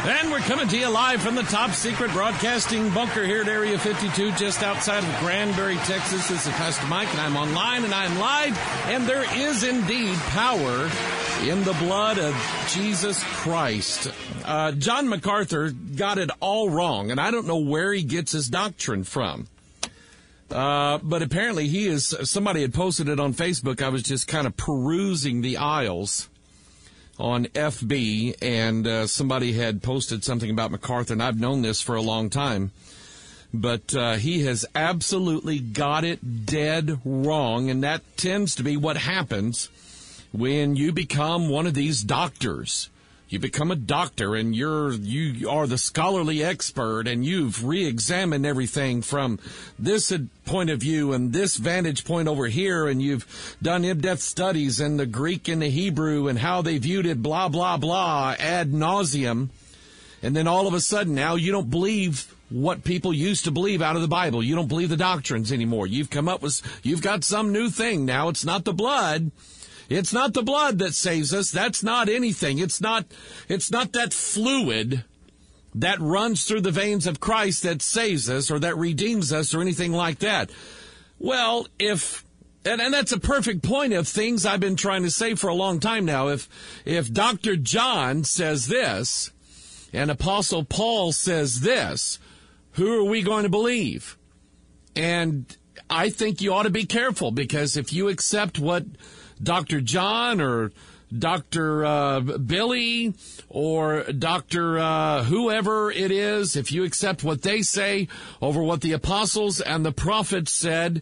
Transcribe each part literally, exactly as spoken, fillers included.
And we're coming to you live from the top secret broadcasting bunker here at Area fifty-two, just outside of Granbury, Texas. This is Pastor Mike, and I'm online, and I'm live. And there is indeed power in the blood of Jesus Christ. Uh, John MacArthur got it all wrong, and I don't know where he gets his doctrine from. Uh, but apparently he is, somebody had posted it on Facebook. I was just kind of perusing the aisles on F B, and uh, somebody had posted something about MacArthur, and I've known this for a long time. But uh, he has absolutely got it dead wrong, and that tends to be what happens when you become one of these doctors. You become a doctor, and you're you are the scholarly expert, and you've re-examined everything from this point of view and this vantage point over here, and you've done in-depth studies in the Greek and the Hebrew and how they viewed it, blah, blah, blah, ad nauseum. And then all of a sudden now you don't believe what people used to believe out of the Bible. You don't believe the doctrines anymore. You've come up with, you've got some new thing now. It's not the blood. It's not the blood that saves us. That's not anything. It's not, it's not that fluid that runs through the veins of Christ that saves us or that redeems us or anything like that. Well, if, and, and that's a perfect point of things I've been trying to say for a long time now. If, if Doctor John says this and Apostle Paul says this, who are we going to believe? And I think you ought to be careful, because if you accept what Doctor John or Doctor Uh, Billy or Doctor Uh, whoever it is, if you accept what they say over what the apostles and the prophets said,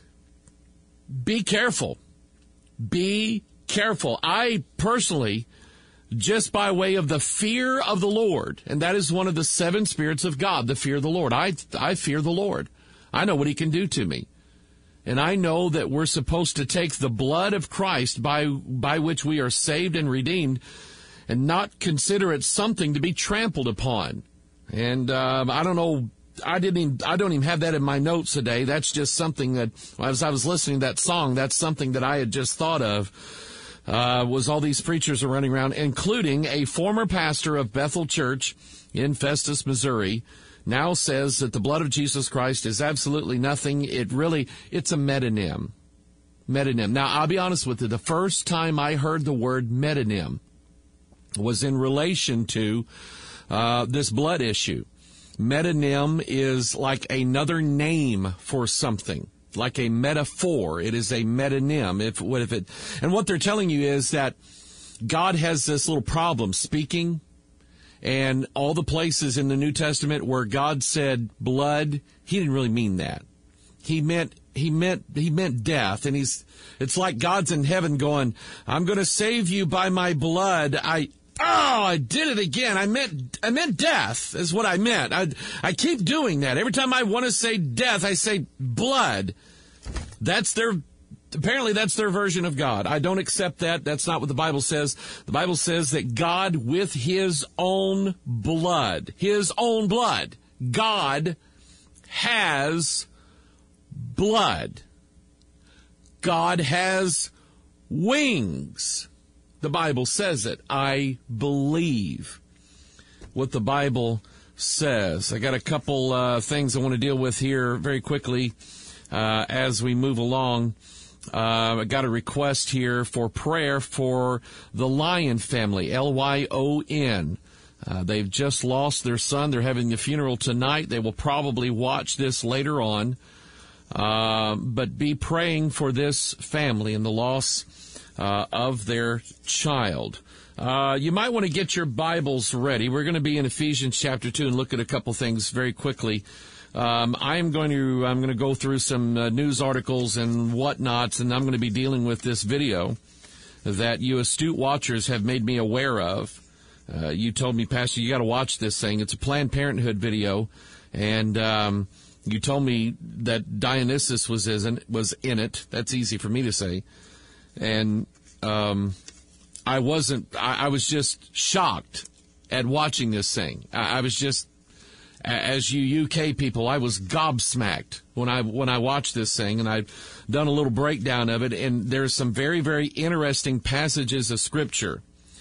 be careful. Be careful. I personally, just by way of the fear of the Lord, and that is one of the seven spirits of God, the fear of the Lord. I, I fear the Lord. I know what he can do to me. And I know that we're supposed to take the blood of Christ by by which we are saved and redeemed and not consider it something to be trampled upon. And uh, I don't know, I didn't even, I don't even have that in my notes today. That's just something that, as I was listening to that song, that's something that I had just thought of, uh, was all these preachers are running around, including a former pastor of Bethel Church in Festus, Missouri, now says that the blood of Jesus Christ is absolutely nothing. It really, it's a metonym. Metonym. Now, I'll be honest with you. The first time I heard the word metonym was in relation to uh, this blood issue. Metonym is like another name for something, like a metaphor. It is a metonym. If, what if it, and what they're telling you is that God has this little problem speaking. And all the places in the New Testament where God said blood, he didn't really mean that. He meant, he meant, he meant death. And he's, it's like God's in heaven going, I'm going to save you by my blood. I, oh, I did it again. I meant, I meant death is what I meant. I, I keep doing that. Every time I want to say death, I say blood. That's their, apparently that's their version of God. I don't accept that. That's not what the Bible says. The Bible says that God, with his own blood, his own blood, God has blood. God has wings. The Bible says it. I believe what the Bible says. I got a couple uh, things I want to deal with here very quickly uh, as we move along. Uh, I got a request here for prayer for the Lyon family, L Y O N. Uh, they've just lost their son. They're having the funeral tonight. They will probably watch this later on. Uh, but be praying for this family and the loss uh, of their child. Uh, you might want to get your Bibles ready. We're going to be in Ephesians chapter two and look at a couple things very quickly. Um, I'm going to I'm going to go through some uh, news articles and whatnots, and I'm going to be dealing with this video that you astute watchers have made me aware of. Uh, you told me, Pastor, you got to watch this thing. It's a Planned Parenthood video, and um, you told me that Dionysus was in, was in it. That's easy for me to say, and um, I wasn't. I, I was just shocked at watching this thing. I, I was just. As you U K people, I was gobsmacked when I when I watched this thing, and I've done a little breakdown of it, and there's some very, very interesting passages of Scripture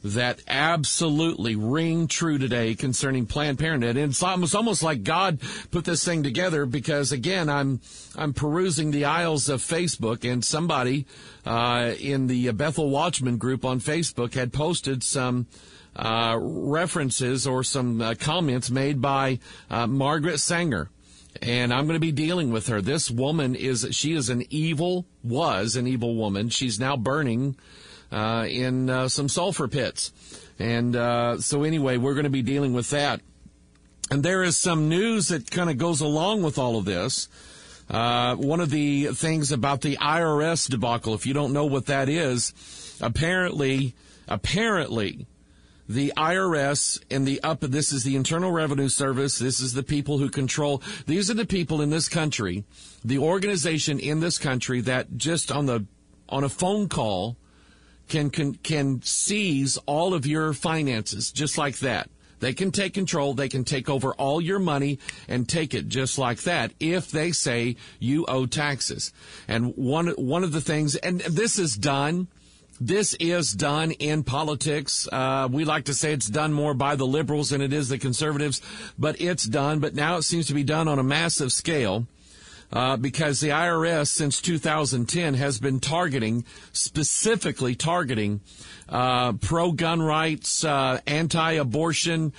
that absolutely ring true today concerning Planned Parenthood. And it's almost, almost like God put this thing together because, again, I'm I'm perusing the aisles of Facebook, and somebody uh, in the Bethel Watchman group on Facebook had posted some uh, references or some uh, comments made by uh, Margaret Sanger. And I'm going to be dealing with her. This woman is, she is an evil, was an evil woman. She's now burning Uh, in uh, some sulfur pits. And uh, so anyway, we're going to be dealing with that. And there is some news that kind of goes along with all of this. Uh, one of the things about the I R S debacle, if you don't know what that is, apparently, apparently, the I R S and the up, this is the Internal Revenue Service, this is the people who control, these are the people in this country, the organization in this country that just on the, on a phone call, Can, can can seize all of your finances just like that. They can take control. They can take over all your money and take it just like that if they say you owe taxes. And one one of the things, and this is done, this is done in politics. Uh, we like to say it's done more by the liberals than it is the conservatives, but it's done. But now it seems to be done on a massive scale. Uh, because the I R S since two thousand ten has been targeting, specifically targeting, uh, pro-gun rights, uh, anti-abortion,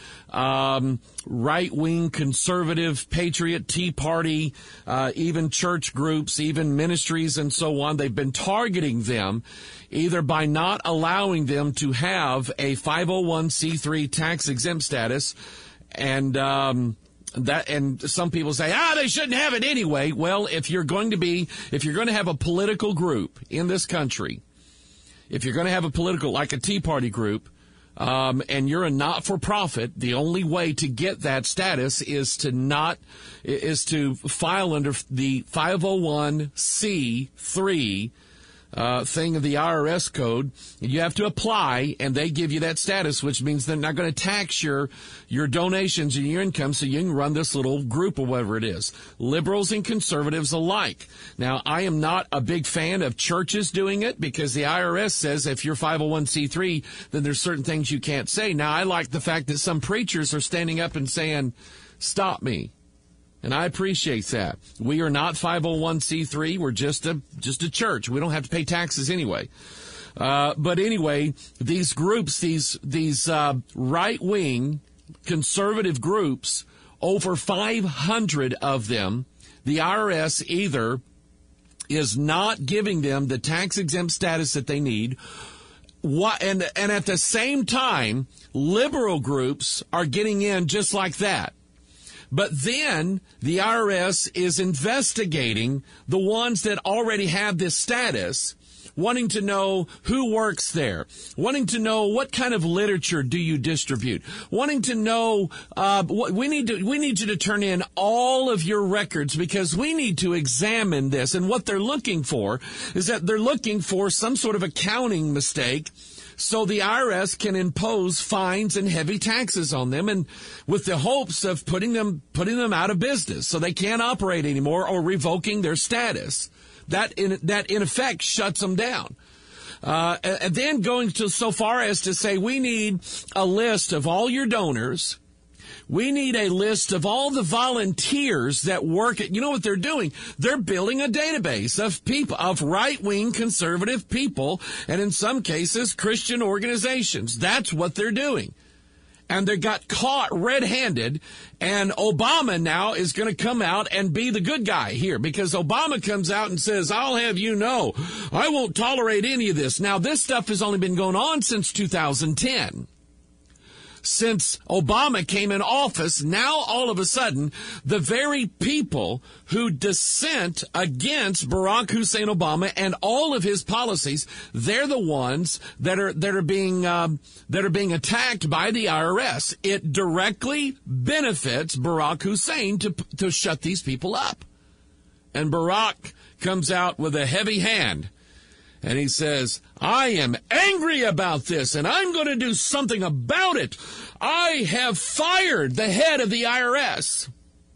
um, right-wing conservative, patriot, Tea Party, uh, even church groups, even ministries and so on. They've been targeting them either by not allowing them to have a five oh one c three tax-exempt status and, um, That and some people say, ah, they shouldn't have it anyway. Well, if you're going to be, if you're going to have a political group in this country, if you're going to have a political, like a Tea Party group, um, and you're a not-for-profit, the only way to get that status is to not, is to file under the five oh one c three Uh, thing of the I R S code. You have to apply, and they give you that status, which means they're not going to tax your your donations and your income, so you can run this little group or whatever it is. Liberals and conservatives alike. Now, I am not a big fan of churches doing it because the I R S says if you're five oh one c three, then there's certain things you can't say. Now, I like the fact that some preachers are standing up and saying, stop me. And I appreciate that. We are not five oh one c three. We're just a just a church. We don't have to pay taxes anyway. Uh, but anyway, these groups, these these uh, right-wing conservative groups, over five hundred of them, the I R S either is not giving them the tax-exempt status that they need, what, and and at the same time, liberal groups are getting in just like that. But then the I R S is investigating the ones that already have this status, wanting to know who works there, wanting to know what kind of literature do you distribute, wanting to know uh, what we need to we need you to turn in all of your records because we need to examine this. And what they're looking for is that they're looking for some sort of accounting mistake, so the I R S can impose fines and heavy taxes on them, and with the hopes of putting them putting them out of business so they can't operate anymore or revoking their status. That in that in effect shuts them down. Uh, and then going to so far as to say we need a list of all your donors. We need a list of all the volunteers that work at, you know what they're doing? They're building a database of people, of right-wing conservative people, and in some cases, Christian organizations. That's what they're doing. And they got caught red-handed, and Obama now is going to come out and be the good guy here, because Obama comes out and says, I'll have you know, I won't tolerate any of this. Now, this stuff has only been going on since two thousand ten. Since Obama came in office, now all of a sudden, the very people who dissent against Barack Hussein Obama and all of his policies, they're the ones that are that are being um, that are being attacked by the I R S. It directly benefits Barack Hussein to to shut these people up. And Barack comes out with a heavy hand. And he says, I am angry about this, and I'm going to do something about it. I have fired the head of the I R S,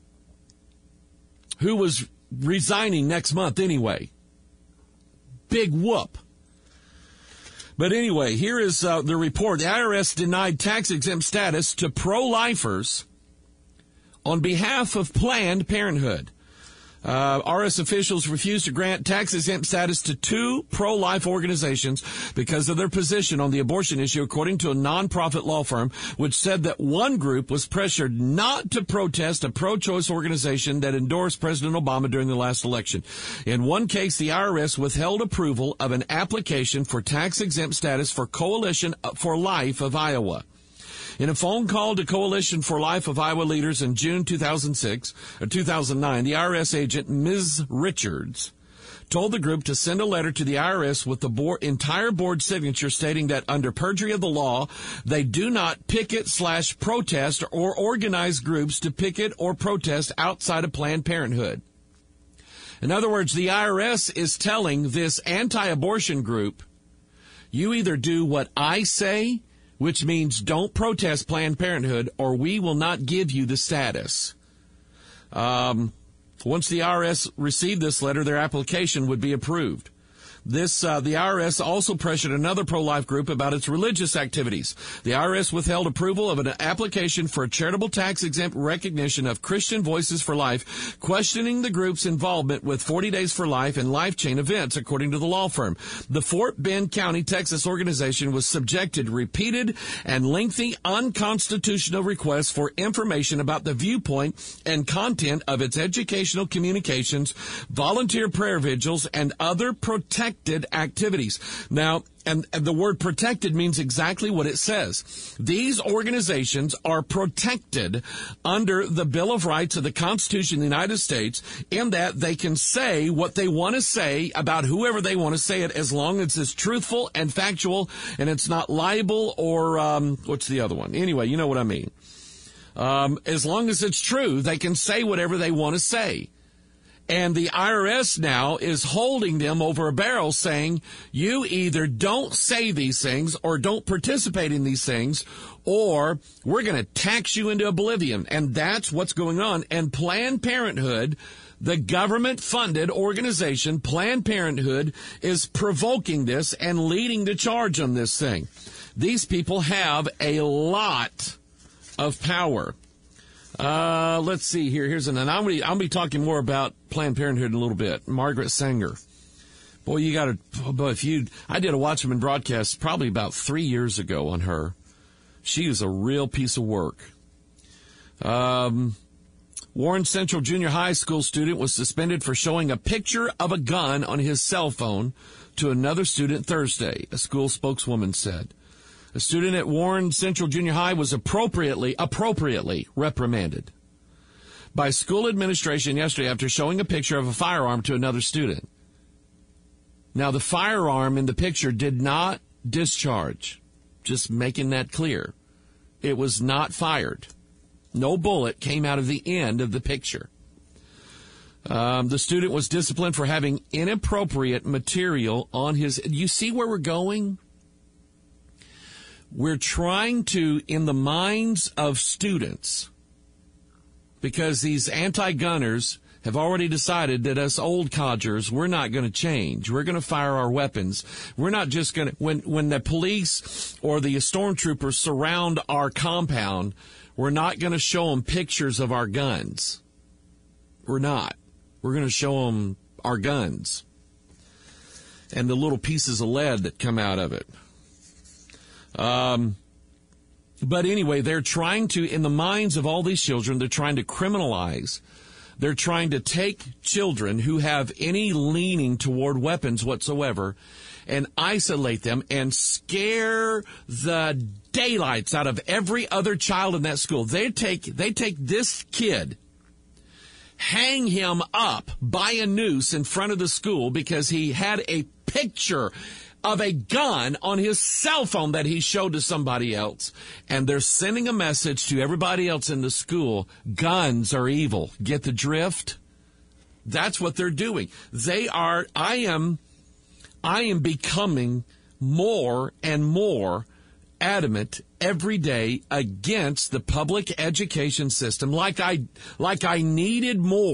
who was resigning next month anyway. Big whoop. But anyway, here is uh, the report. The I R S denied tax-exempt status to pro-lifers on behalf of Planned Parenthood. Uh, R S officials refused to grant tax-exempt status to two pro-life organizations because of their position on the abortion issue, according to a nonprofit law firm, which said that one group was pressured not to protest a pro-choice organization that endorsed President Obama during the last election. In one case, the I R S withheld approval of an application for tax-exempt status for Coalition for Life of Iowa. In a phone call to Coalition for Life of Iowa leaders in June two thousand six or two thousand nine, the I R S agent, Miz Richards, told the group to send a letter to the I R S with the board, entire board signature stating that under perjury of the law, they do not picket slash protest or organize groups to picket or protest outside of Planned Parenthood. In other words, the I R S is telling this anti-abortion group, you either do what I say, which means don't protest Planned Parenthood, or we will not give you the status. Um, once the I R S received this letter, their application would be approved. This, uh, the I R S also pressured another pro-life group about its religious activities. The I R S withheld approval of an application for a charitable tax-exempt recognition of Christian Voices for Life, questioning the group's involvement with forty Days for Life and Life Chain events, according to the law firm. The Fort Bend County, Texas organization was subjected to repeated and lengthy unconstitutional requests for information about the viewpoint and content of its educational communications, volunteer prayer vigils, and other protected activities. Now, and, and the word protected means exactly what it says. These organizations are protected under the Bill of Rights of the Constitution of the United States in that they can say what they want to say about whoever they want to say it, as long as it's truthful and factual and it's not libel or, um, what's the other one? Anyway, you know what I mean. Um, as long as it's true, they can say whatever they want to say. And the I R S now is holding them over a barrel saying, you either don't say these things or don't participate in these things, or we're going to tax you into oblivion. And that's what's going on. And Planned Parenthood, the government-funded organization, Planned Parenthood, is provoking this and leading the charge on this thing. These people have a lot of power. Uh, let's see here. Here's an, and I'm going to, I'll be talking more about Planned Parenthood in a little bit. Margaret Sanger. Boy, you got to, boy, if you, I did a Watchman broadcast probably about three years ago on her. She is a real piece of work. Um, Warren Central Junior High School student was suspended for showing a picture of a gun on his cell phone to another student Thursday, a school spokeswoman said. A student at Warren Central Junior High was appropriately, appropriately reprimanded by school administration yesterday after showing a picture of a firearm to another student. Now, the firearm in the picture did not discharge, just making that clear. It was not fired. No bullet came out of the end of the picture. Um, the student was disciplined for having inappropriate material on his... You see where we're going? We're trying to, in the minds of students, because these anti-gunners have already decided that us old codgers, we're not going to change. We're going to fire our weapons. We're not just going to, when, when the police or the stormtroopers surround our compound, we're not going to show them pictures of our guns. We're not. We're going to show them our guns and the little pieces of lead that come out of it. Um, but anyway, they're trying to, in the minds of all these children, they're trying to criminalize. They're trying to take children who have any leaning toward weapons whatsoever and isolate them and scare the daylights out of every other child in that school. They take, they take this kid, hang him up by a noose in front of the school because he had a picture of a gun on his cell phone that he showed to somebody else. And they're sending a message to everybody else in the school. Guns are evil. Get the drift? That's what they're doing. They are, I am, I am becoming more and more adamant every day against the public education system, like I, like I needed more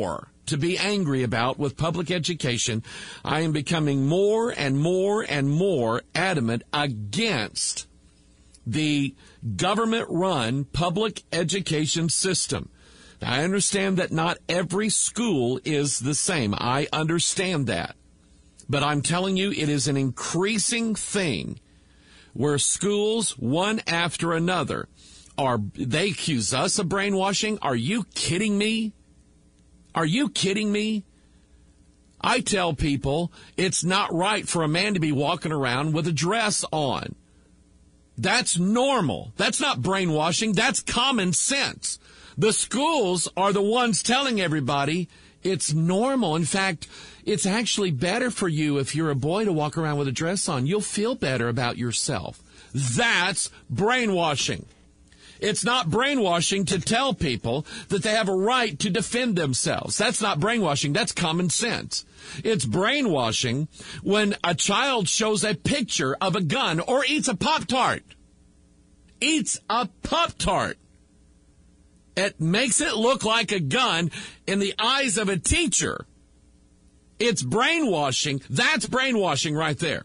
to be angry about with public education. I am becoming more and more and more adamant against the government-run public education system. Now, I understand that not every school is the same. I understand that. But I'm telling you, it is an increasing thing where schools, one after another, are, they accuse us of brainwashing. Are you kidding me? Are you kidding me? I tell people it's not right for a man to be walking around with a dress on. That's normal. That's not brainwashing. That's common sense. The schools are the ones telling everybody it's normal. In fact, it's actually better for you if you're a boy to walk around with a dress on. You'll feel better about yourself. That's brainwashing. It's not brainwashing to tell people that they have a right to defend themselves. That's not brainwashing. That's common sense. It's brainwashing when a child shows a picture of a gun or eats a Pop-Tart. Eats a Pop-Tart. It makes it look like a gun in the eyes of a teacher. It's brainwashing. That's brainwashing right there.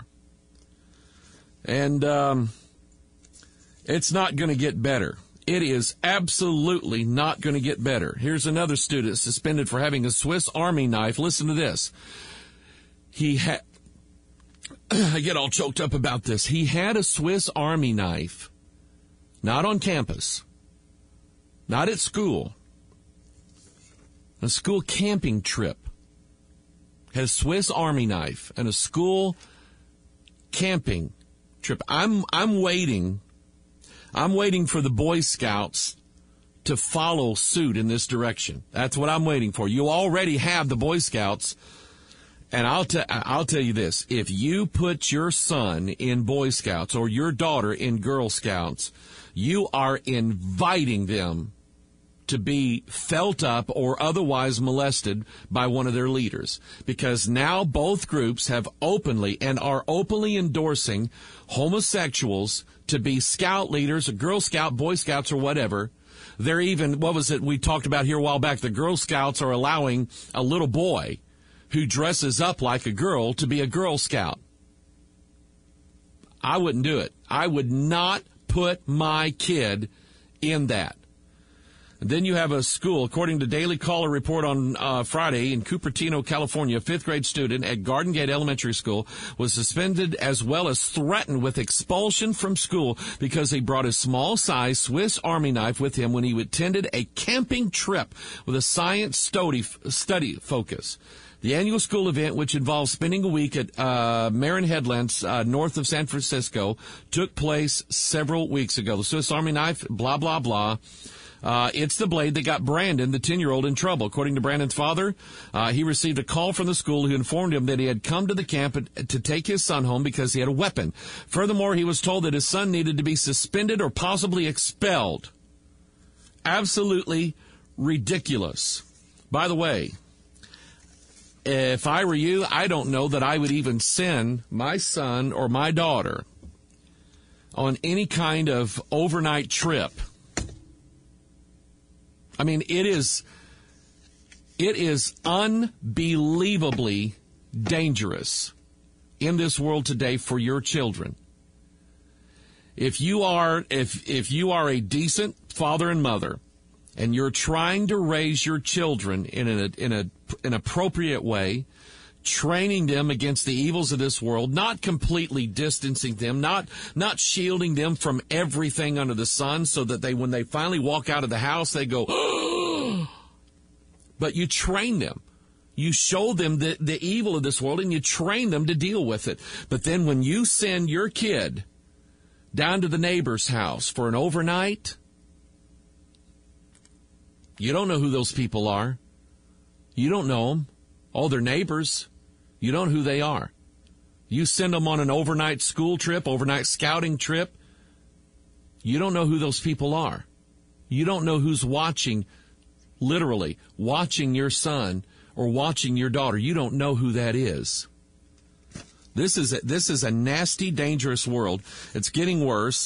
And um, it's not going to get better. It is absolutely not going to get better. Here's another student suspended for having a Swiss Army knife. Listen to this. He had, I get all choked up about this. He had a Swiss Army knife, not on campus, not at school, a school camping trip. Had a Swiss Army knife and a school camping trip. I'm, I'm waiting. I'm waiting for the Boy Scouts to follow suit in this direction. That's what I'm waiting for. You already have the Boy Scouts, and I'll, t- I'll tell you this. If you put your son in Boy Scouts or your daughter in Girl Scouts, you are inviting them to be felt up or otherwise molested by one of their leaders. Because now both groups have openly and are openly endorsing homosexuals to be scout leaders, or Girl Scout, Boy Scouts, or whatever. They're even, what was it we talked about here a while back? The Girl Scouts are allowing a little boy who dresses up like a girl to be a Girl Scout. I wouldn't do it. I would not put my kid in that. And then you have a school, according to Daily Caller report on uh, Friday in Cupertino, California, a fifth grade student at Garden Gate Elementary School was suspended as well as threatened with expulsion from school because he brought a small-size Swiss Army knife with him when he attended a camping trip with a science study, study focus. The annual school event, which involves spending a week at uh, Marin Headlands, uh, north of San Francisco, took place several weeks ago. The Swiss Army knife, blah, blah, blah. Uh, it's the blade that got Brandon, the ten-year-old, in trouble. According to Brandon's father, uh, he received a call from the school who informed him that he had come to the camp to take his son home because he had a weapon. Furthermore, he was told that his son needed to be suspended or possibly expelled. Absolutely ridiculous. By the way, if I were you, I don't know that I would even send my son or my daughter on any kind of overnight trip. I mean, it is, it is unbelievably dangerous in this world today for your children. If you are, if, if you are a decent father and mother and you're trying to raise your children in a, in a, an appropriate way, training them against the evils of this world, not completely distancing them, not not shielding them from everything under the sun so that they, when they finally walk out of the house, they go, oh. But you train them. You show them the, the evil of this world, and you train them to deal with it. But then when you send your kid down to the neighbor's house for an overnight, you don't know who those people are. You don't know them. Oh, they're neighbors. You don't know who they are. You send them on an overnight school trip, overnight scouting trip. You don't know who those people are. You don't know who's watching, literally, watching your son or watching your daughter. You don't know who that is. This is a, this is a nasty, dangerous world. It's getting worse.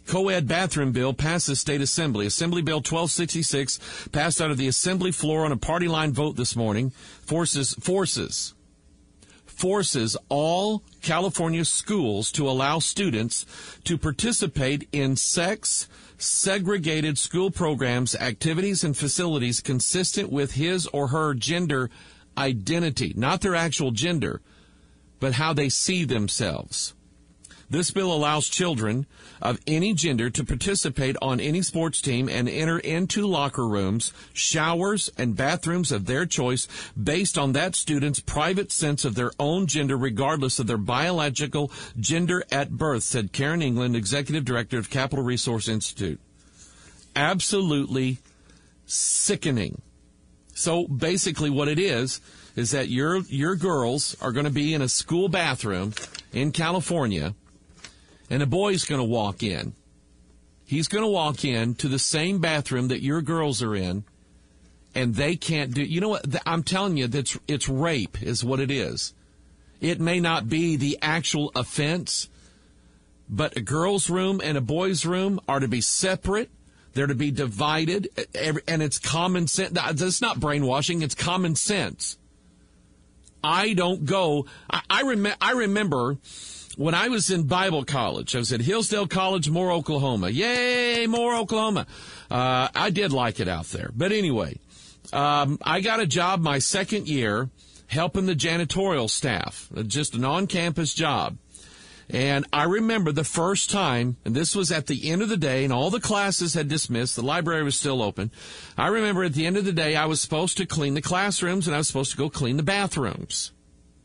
Co-ed bathroom bill passes state assembly. Assembly Bill twelve sixty-six passed out of the assembly floor on a party line vote this morning. Forces, forces, forces all California schools to allow students to participate in sex segregated school programs, activities, and facilities consistent with his or her gender identity, not their actual gender, but how they see themselves. This bill allows children of any gender to participate on any sports team and enter into locker rooms, showers, and bathrooms of their choice based on that student's private sense of their own gender, regardless of their biological gender at birth, said Karen England, Executive Director of Capital Resource Institute. Absolutely sickening. So basically what it is, is that your your girls are going to be in a school bathroom in California, and a boy's going to walk in. He's going to walk in to the same bathroom that your girls are in, and they can't do. You know what? I'm telling you, that's it's rape is what it is. It may not be the actual offense, but a girl's room and a boy's room are to be separate. They're to be divided, and it's common sense. It's not brainwashing. It's common sense. I don't go. I, I, rem- I remember when I was in Bible college. I was at Hillsdale College, Moore, Oklahoma. Yay, Moore, Oklahoma. Uh, I did like it out there. But anyway, um, I got a job my second year helping the janitorial staff, just an on-campus job. And I remember the first time, and this was at the end of the day, and all the classes had dismissed, the library was still open. I remember at the end of the day, I was supposed to clean the classrooms, and I was supposed to go clean the bathrooms.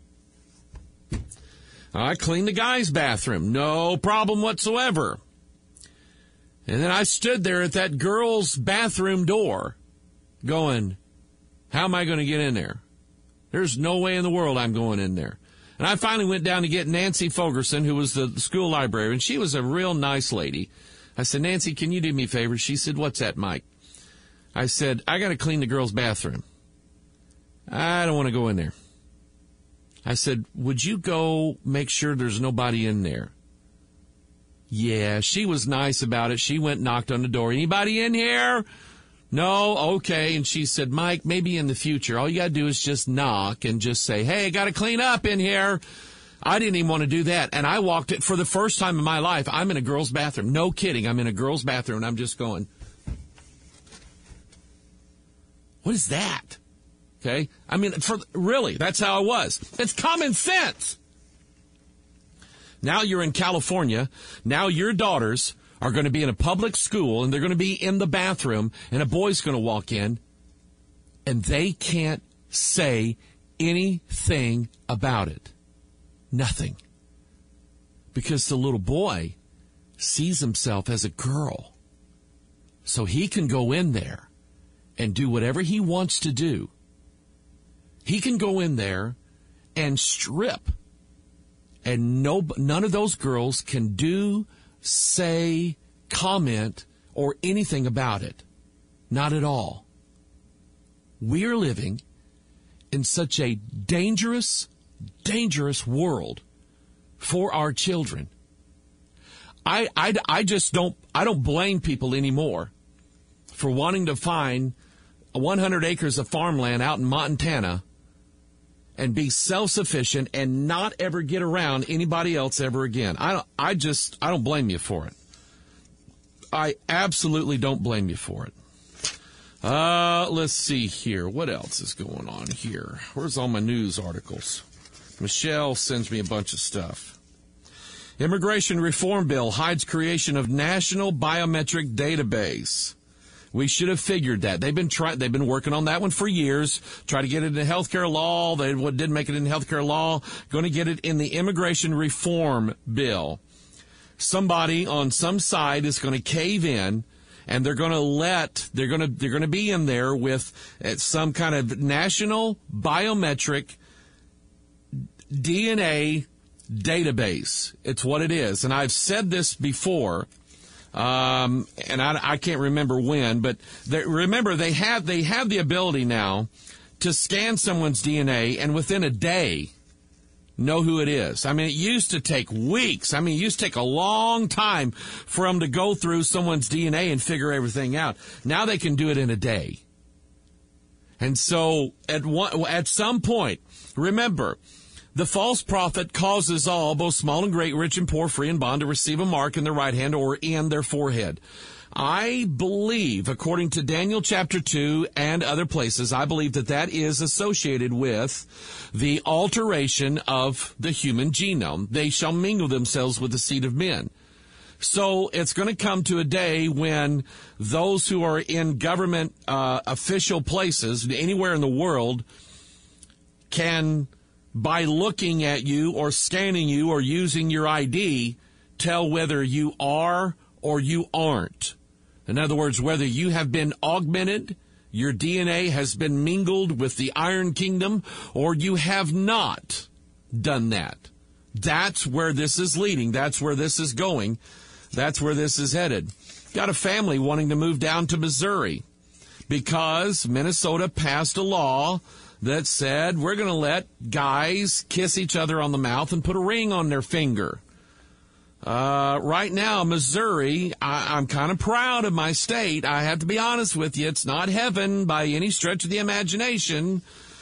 I cleaned the guy's bathroom, no problem whatsoever. And then I stood there at that girl's bathroom door going, how am I going to get in there? There's no way in the world I'm going in there. And I finally went down to get Nancy Fogerson, who was the school librarian, and she was a real nice lady. I said, Nancy, can you do me a favor? She said, what's that, Mike? I said, I got to clean the girls' bathroom. I don't want to go in there. I said, would you go make sure there's nobody in there? Yeah, she was nice about it. She went and knocked on the door. Anybody in here? No, okay. And she said, Mike, maybe in the future, all you got to do is just knock and just say, hey, I got to clean up in here. I didn't even want to do that. And I walked it for the first time in my life. I'm in a girl's bathroom. No kidding. I'm in a girl's bathroom, and I'm just going, what is that? Okay. I mean, for really, that's how I was. It's common sense. Now you're in California. Now your daughters are going to be in a public school, and they're going to be in the bathroom, and a boy's going to walk in, and they can't say anything about it. Nothing. Because the little boy sees himself as a girl. So he can go in there and do whatever he wants to do. He can go in there and strip, and no, none of those girls can do, say, comment, or anything about it. Not at all. We're living in such a dangerous, dangerous world for our children. I, I, I just don't, I don't blame people anymore for wanting to find one hundred acres of farmland out in Montana and be self-sufficient and not ever get around anybody else ever again. I don't, I just, I don't blame you for it. I absolutely don't blame you for it. Uh, let's see here. What else is going on here? Where's all my news articles? Michelle sends me a bunch of stuff. Immigration reform bill hides creation of national biometric database. We should have figured that. They've been trying. They've been working on that one for years. Try to get it in healthcare law. They didn't make it in healthcare law. Going to get it in the immigration reform bill. Somebody on some side is going to cave in, and they're going to let. They're going to. They're going to be in there with some kind of national biometric D N A database. It's what it is, and I've said this before. Um, and I, I can't remember when, but they, remember they have they have the ability now to scan someone's D N A, and within a day, know who it is. I mean, it used to take weeks. I mean, it used to take a long time for them to go through someone's D N A and figure everything out. Now they can do it in a day. And so at one, at some point, remember, the false prophet causes all, both small and great, rich and poor, free and bond, to receive a mark in their right hand or in their forehead. I believe, according to Daniel chapter two and other places, I believe that that is associated with the alteration of the human genome. They shall mingle themselves with the seed of men. So it's going to come to a day when those who are in government uh, official places anywhere in the world can, by looking at you or scanning you or using your I D, tell whether you are or you aren't. In other words, whether you have been augmented, your D N A has been mingled with the Iron Kingdom, or you have not done that. That's where this is leading. That's where this is going. That's where this is headed. Got a family wanting to move down to Missouri because Minnesota passed a law that said we're going to let guys kiss each other on the mouth and put a ring on their finger. Uh, right now, Missouri, I, I'm kind of proud of my state. I have to be honest with you. It's not heaven by any stretch of the imagination.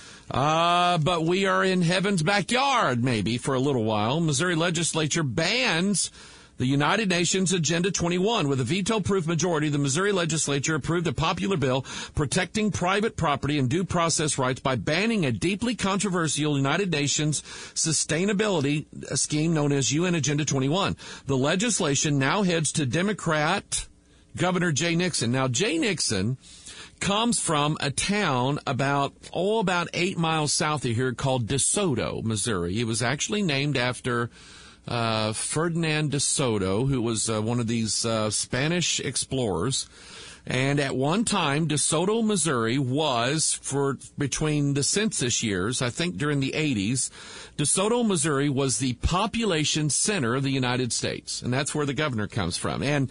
Uh, but we are in heaven's backyard, maybe, for a little while. Missouri legislature bans the United Nations Agenda twenty-one. With a veto-proof majority, the Missouri legislature approved a popular bill protecting private property and due process rights by banning a deeply controversial United Nations sustainability scheme known as U N Agenda twenty-one. The legislation now heads to Democrat Governor Jay Nixon. Now, Jay Nixon comes from a town about, oh, about eight miles south of here called DeSoto, Missouri. It was actually named after Uh, Ferdinand de Soto, who was uh, one of these uh, Spanish explorers. And at one time, DeSoto, Missouri was, for between the census years, I think during the eighties, DeSoto, Missouri was the population center of the United States. And that's where the governor comes from. And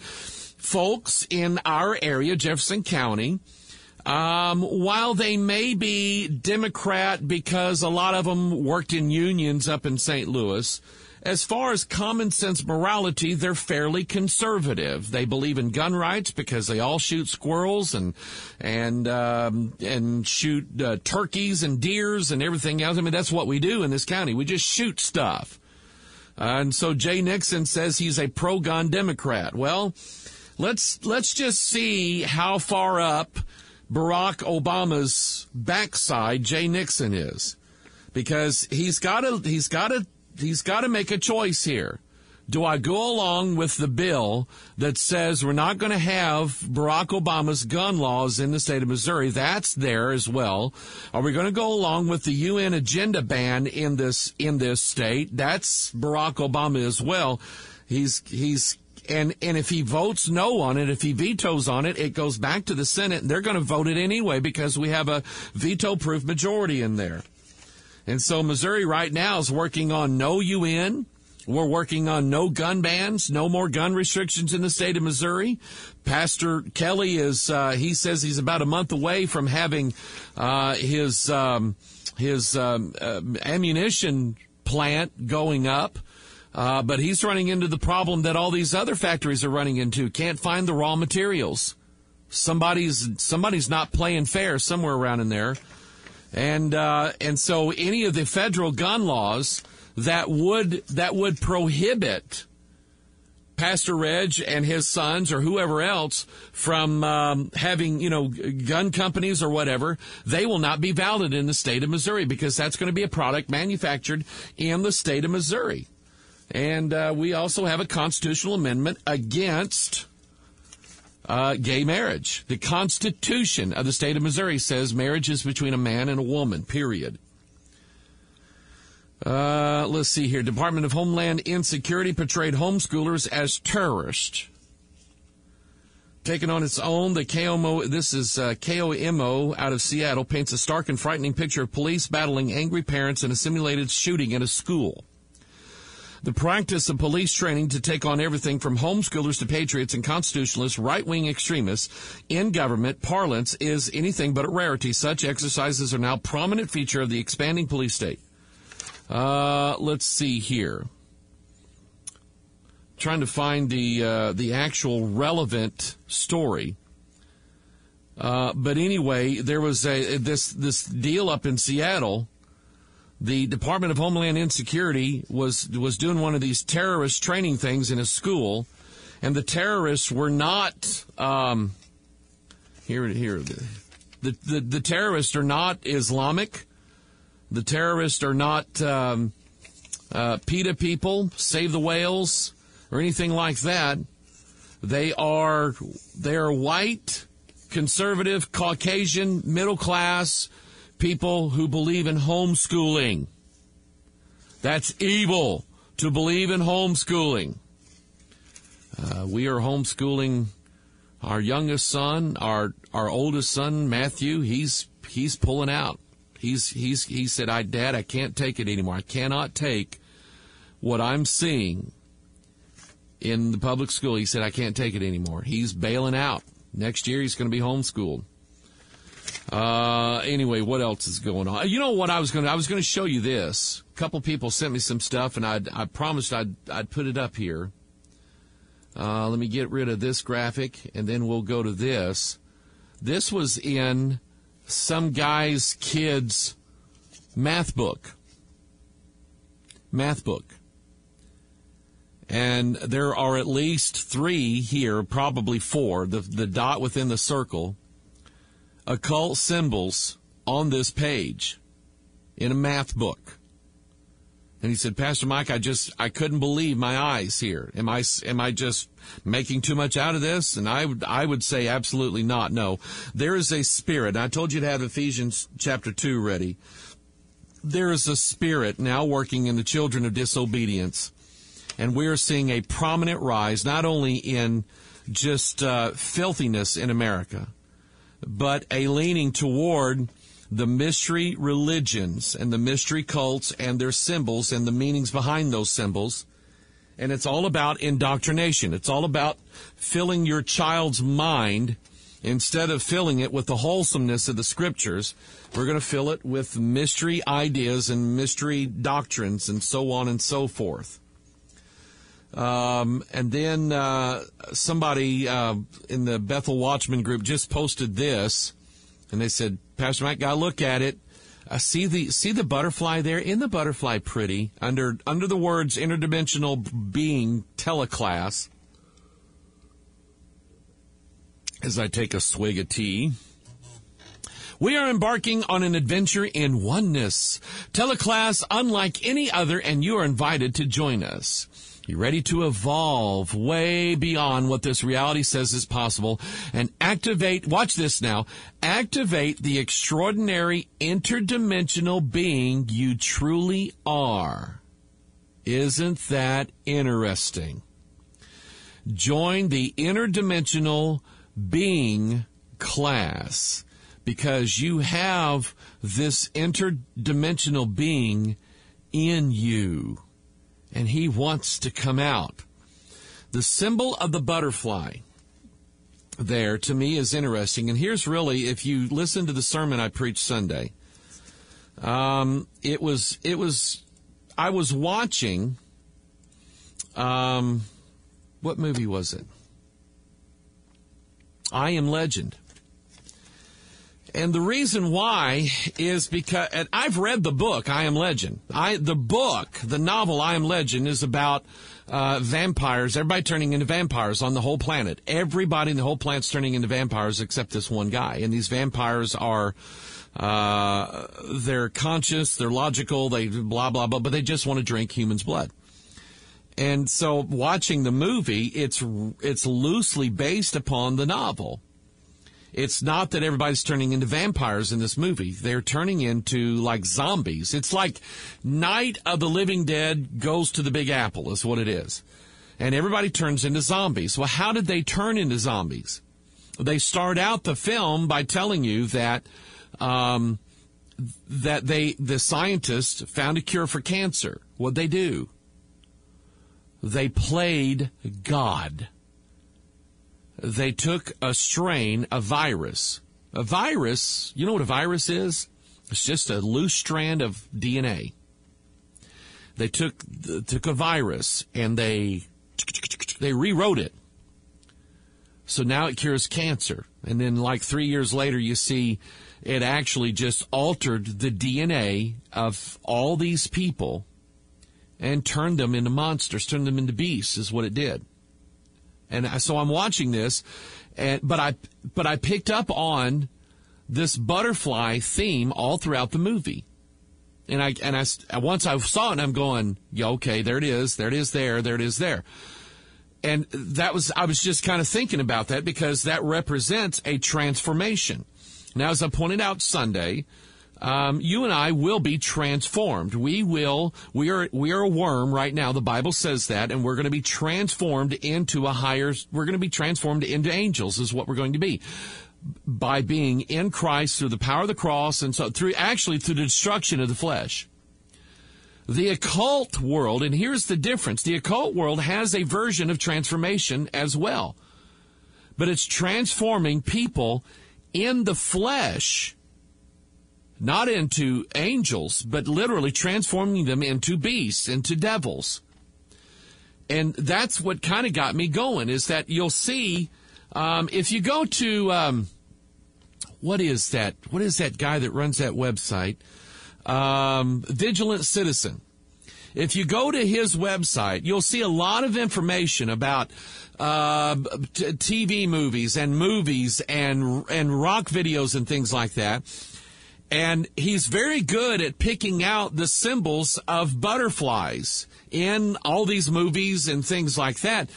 folks in our area, Jefferson County, Um, while they may be Democrat because a lot of them worked in unions up in Saint Louis, as far as common sense morality, they're fairly conservative. They believe in gun rights because they all shoot squirrels and and um, and shoot uh, turkeys and deers and everything else. I mean, that's what we do in this county. We just shoot stuff. Uh, and so Jay Nixon says he's a pro-gun Democrat. Well, let's let's just see how far up Barack Obama's backside Jay Nixon is, because he's got to he's got to he's got to make a choice here. Do I go along with the bill that says we're not going to have Barack Obama's gun laws in the state of Missouri? That's there as well. Are we going to go along with the U N agenda ban in this in this state? That's Barack Obama as well. He's he's And and if he votes no on it, if he vetoes on it, it goes back to the Senate, and they're going to vote it anyway because we have a veto-proof majority in there. And so Missouri right now is working on no U N. We're working on no gun bans, no more gun restrictions in the state of Missouri. Pastor Kelly is, uh, he says he's about a month away from having uh, his, um, his um, uh, ammunition plant going up. Uh, but he's running into the problem that all these other factories are running into. Can't find the raw materials. Somebody's somebody's not playing fair somewhere around in there. And uh, and so any of the federal gun laws that would that would prohibit Pastor Reg and his sons or whoever else from um, having, you know, gun companies or whatever, they will not be valid in the state of Missouri because that's going to be a product manufactured in the state of Missouri. And uh, we also have a constitutional amendment against uh, gay marriage. The Constitution of the state of Missouri says marriage is between a man and a woman, period. Uh, let's see here. Department of Homeland Insecurity portrayed homeschoolers as terrorists. Taken on its own, the K O M O, this is uh, K O M O out of Seattle, paints a stark and frightening picture of police battling angry parents in a simulated shooting at a school. The practice of police training to take on everything from homeschoolers to patriots and constitutionalists, right-wing extremists in government parlance is anything but a rarity. Such exercises are now a prominent feature of the expanding police state. Uh, let's see here. Trying to find the uh, the actual relevant story. Uh, but anyway, there was a this this deal up in Seattle. The Department of Homeland Insecurity was was doing one of these terrorist training things in a school, and the terrorists were not um, here here the, the the terrorists are not Islamic. The terrorists are not um, uh, PETA people, Save the Whales, or anything like that. They are they are white, conservative, Caucasian, middle class people who believe in homeschooling. That's evil to believe in homeschooling. Uh, we are homeschooling our youngest son, our our oldest son, Matthew. He's he's pulling out. He's he's he said, "I Dad, I can't take it anymore. I cannot take what I'm seeing in the public school." He said, "I can't take it anymore." He's bailing out. Next year, he's going to be homeschooled. Uh, anyway, what else is going on? You know what I was going to, I was going to show you this. A couple people sent me some stuff, and I'd, I promised I'd, I'd put it up here. Uh, let me get rid of this graphic, and then we'll go to this. This was in some guy's kid's math book. Math book. And there are at least three here, probably four, the, the dot within the circle, occult symbols on this page in a math book. And he said, "Pastor Mike, I just, I couldn't believe my eyes here. Am I, am I just making too much out of this?" And I would, I would say absolutely not. No, there is a spirit. And I told you to have Ephesians chapter two ready. There is a spirit now working in the children of disobedience. And we are seeing a prominent rise, not only in just uh, filthiness in America, but a leaning toward the mystery religions and the mystery cults and their symbols and the meanings behind those symbols. And it's all about indoctrination. It's all about filling your child's mind. Instead of filling it with the wholesomeness of the scriptures, we're going to fill it with mystery ideas and mystery doctrines and so on and so forth. Um, and then uh, somebody uh, in the Bethel Watchman group just posted this, and they said, "Pastor Mike, gotta look at it. Uh, see the see the butterfly there? Isn't the butterfly pretty? Under under the words interdimensional being teleclass." As I take a swig of tea. We are embarking on an adventure in oneness. Teleclass unlike any other, and you are invited to join us. You're ready to evolve way beyond what this reality says is possible and activate, watch this now, activate the extraordinary interdimensional being you truly are. Isn't that interesting? Join the interdimensional being class because you have this interdimensional being in you. And he wants to come out. The symbol of the butterfly there, to me, is interesting. And here's really, if you listen to the sermon I preached Sunday, um, it was, it was, I was watching, um, what movie was it? I Am Legend. And the reason why is because, and I've read the book, I Am Legend. I, the book, the novel, I Am Legend, is about uh, vampires, everybody turning into vampires on the whole planet. Everybody in the whole planet's turning into vampires except this one guy. And these vampires are, uh, they're conscious, they're logical, they blah, blah, blah, but they just want to drink humans' blood. And so watching the movie, it's it's loosely based upon the novel. It's not that everybody's turning into vampires in this movie. They're turning into like zombies. It's like Night of the Living Dead goes to the Big Apple is what it is. And everybody turns into zombies. Well, how did they turn into zombies? They start out the film by telling you that um, that they the scientists found a cure for cancer. What'd they do? They played God. They took a strain, a virus. A virus, you know what a virus is? It's just a loose strand of D N A. They took took a virus and they they rewrote it. So now it cures cancer. And then like three years later, you see it actually just altered the D N A of all these people and turned them into monsters, turned them into beasts is what it did. And so I'm watching this, and but I but I picked up on this butterfly theme all throughout the movie. And I and I once I saw it, and I'm going, yeah, okay, there it is, there it is, there, there it is, there. And that was I was just kind of thinking about that because that represents a transformation. Now, as I pointed out Sunday, um, you and I will be transformed. We will. We are. We are a worm right now. The Bible says that, and we're going to be transformed into a higher. We're going to be transformed into angels. Is what we're going to be. By being in Christ through the power of the cross and so through actually through the destruction of the flesh. The occult world, and here's the difference, the occult world has a version of transformation as well. But it's transforming people in the flesh, not into angels, but literally transforming them into beasts, into devils. And that's what kind of got me going, is that you'll see, um, if you go to... Um, What is that? What is that guy that runs that website? Um, Vigilant Citizen. If you go to his website, you'll see a lot of information about uh, t- TV movies and movies and and rock videos and things like that. And he's very good at picking out the symbols of butterflies in all these movies and things like that.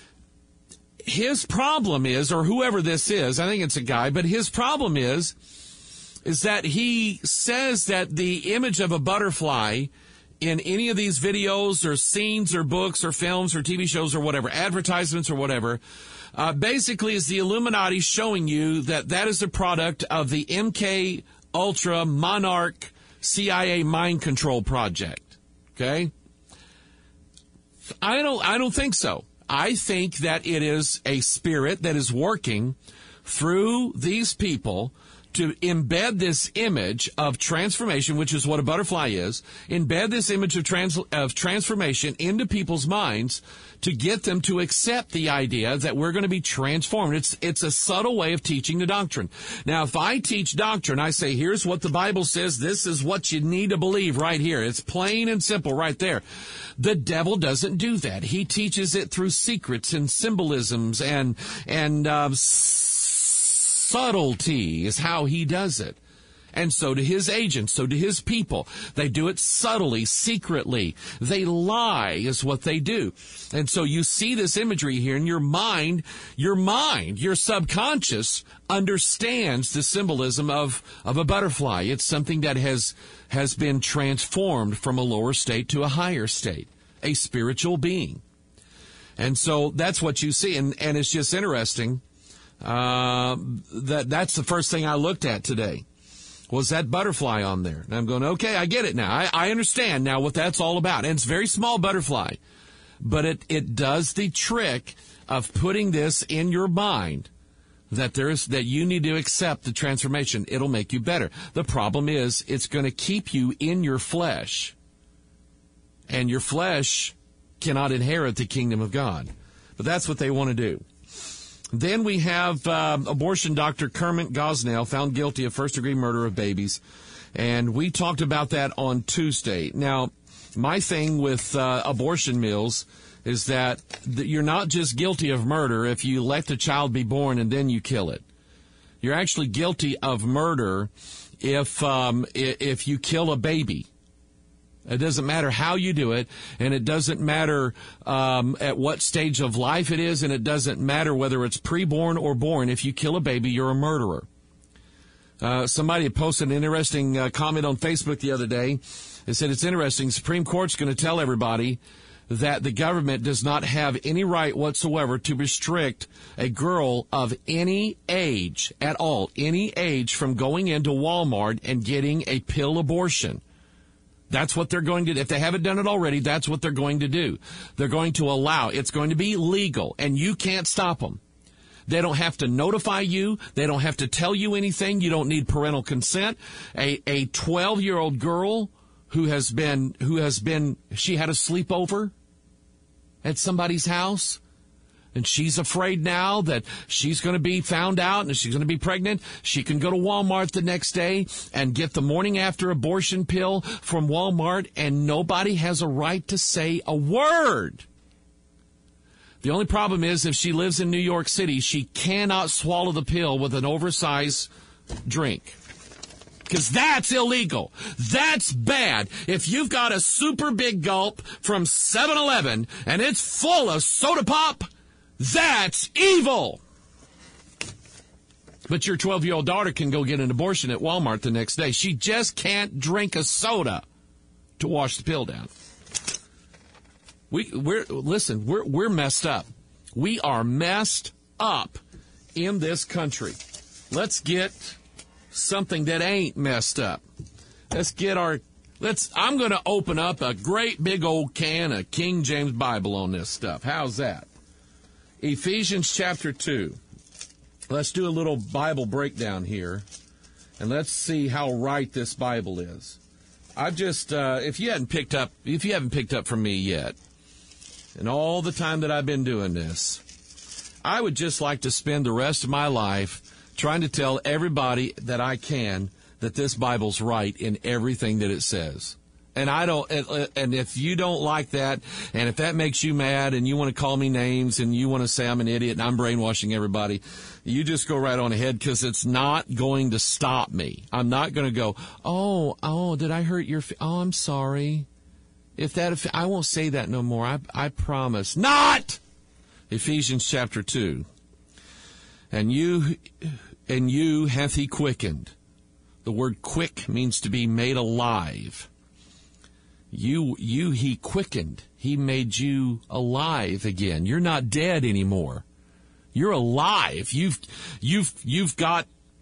His problem is, or whoever this is, I think it's a guy, but his problem is, is that he says that the image of a butterfly in any of these videos or scenes or books or films or T V shows or whatever, advertisements or whatever, uh, basically is the Illuminati showing you that that is a product of the M K Ultra Monarch C I A mind control project. Okay? I don't, I don't think so. I think that it is a spirit that is working through these people to embed this image of transformation, which is what a butterfly is, embed this image of, trans- of transformation into people's minds to get them to accept the idea that we're going to be transformed. It's, it's a subtle way of teaching the doctrine. Now, if I teach doctrine, I say, here's what the Bible says. This is what you need to believe right here. It's plain and simple right there. The devil doesn't do that. He teaches it through secrets and symbolisms and, and, uh, subtlety is how he does it. And so do his agents, so do his people. They do it subtly, secretly. They lie is what they do. And so you see this imagery here, and your mind, your mind, your subconscious understands the symbolism of, of a butterfly. It's something that has, has been transformed from a lower state to a higher state, a spiritual being. And so that's what you see. And, and it's just interesting. Uh, that, that's the first thing I looked at today. Was that butterfly on there? And I'm going, okay, I get it now. I, I understand now what that's all about. And it's a very small butterfly. But it, it does the trick of putting this in your mind that there's, that you need to accept the transformation. It'll make you better. The problem is it's going to keep you in your flesh. And your flesh cannot inherit the kingdom of God. But that's what they want to do. Then we have uh, abortion doctor Kermit Gosnell found guilty of first-degree murder of babies. And we talked about that on Tuesday. Now, my thing with uh, abortion mills is that th- you're not just guilty of murder if you let the child be born and then you kill it. You're actually guilty of murder if um, if you kill a baby. It doesn't matter how you do it, and it doesn't matter um, at what stage of life it is, and it doesn't matter whether it's preborn or born. If you kill a baby, you're a murderer. Uh, somebody had posted an interesting uh, comment on Facebook the other day. It said, it's interesting, Supreme Court's going to tell everybody that the government does not have any right whatsoever to restrict a girl of any age at all, any age, from going into Walmart and getting a pill abortion. That's what they're going to do. If they haven't done it already, that's what they're going to do. They're going to allow. It's going to be legal, and you can't stop them. They don't have to notify you. They don't have to tell you anything. You don't need parental consent. A a twelve-year-old girl who has been, who has been, she had a sleepover at somebody's house, and she's afraid now that she's going to be found out and she's going to be pregnant. She can go to Walmart the next day and get the morning after abortion pill from Walmart, and nobody has a right to say a word. The only problem is if she lives in New York City, she cannot swallow the pill with an oversized drink. Because that's illegal. That's bad. If you've got a super big gulp from seven eleven and it's full of soda pop, that's evil. But your twelve-year-old daughter can go get an abortion at Walmart the next day. She just can't drink a soda to wash the pill down. We, we're, listen, we're, we're messed up. We are messed up in this country. Let's get something that ain't messed up. Let's get our, let's, I'm going to open up a great big old can of King James Bible on this stuff. How's that? Ephesians chapter two. Let's do a little Bible breakdown here, and let's see how right this Bible is. I've just, uh, if you hadn't picked up, if you haven't picked up from me yet, and all the time that I've been doing this, I would just like to spend the rest of my life trying to tell everybody that I can that this Bible's right in everything that it says. And I don't, and if you don't like that, and if that makes you mad, and you want to call me names, and you want to say I'm an idiot and I'm brainwashing everybody, you just go right on ahead, because it's not going to stop me. I'm not going to go, oh, oh, did I hurt your, oh, I'm sorry. If that, I won't say that no more. I, I promise. Not! Ephesians chapter two. And you, and you hath he quickened. The word quick means to be made alive. You, you he quickened. He made you alive again. You're not dead anymore. You're alive. You've, you've, you've got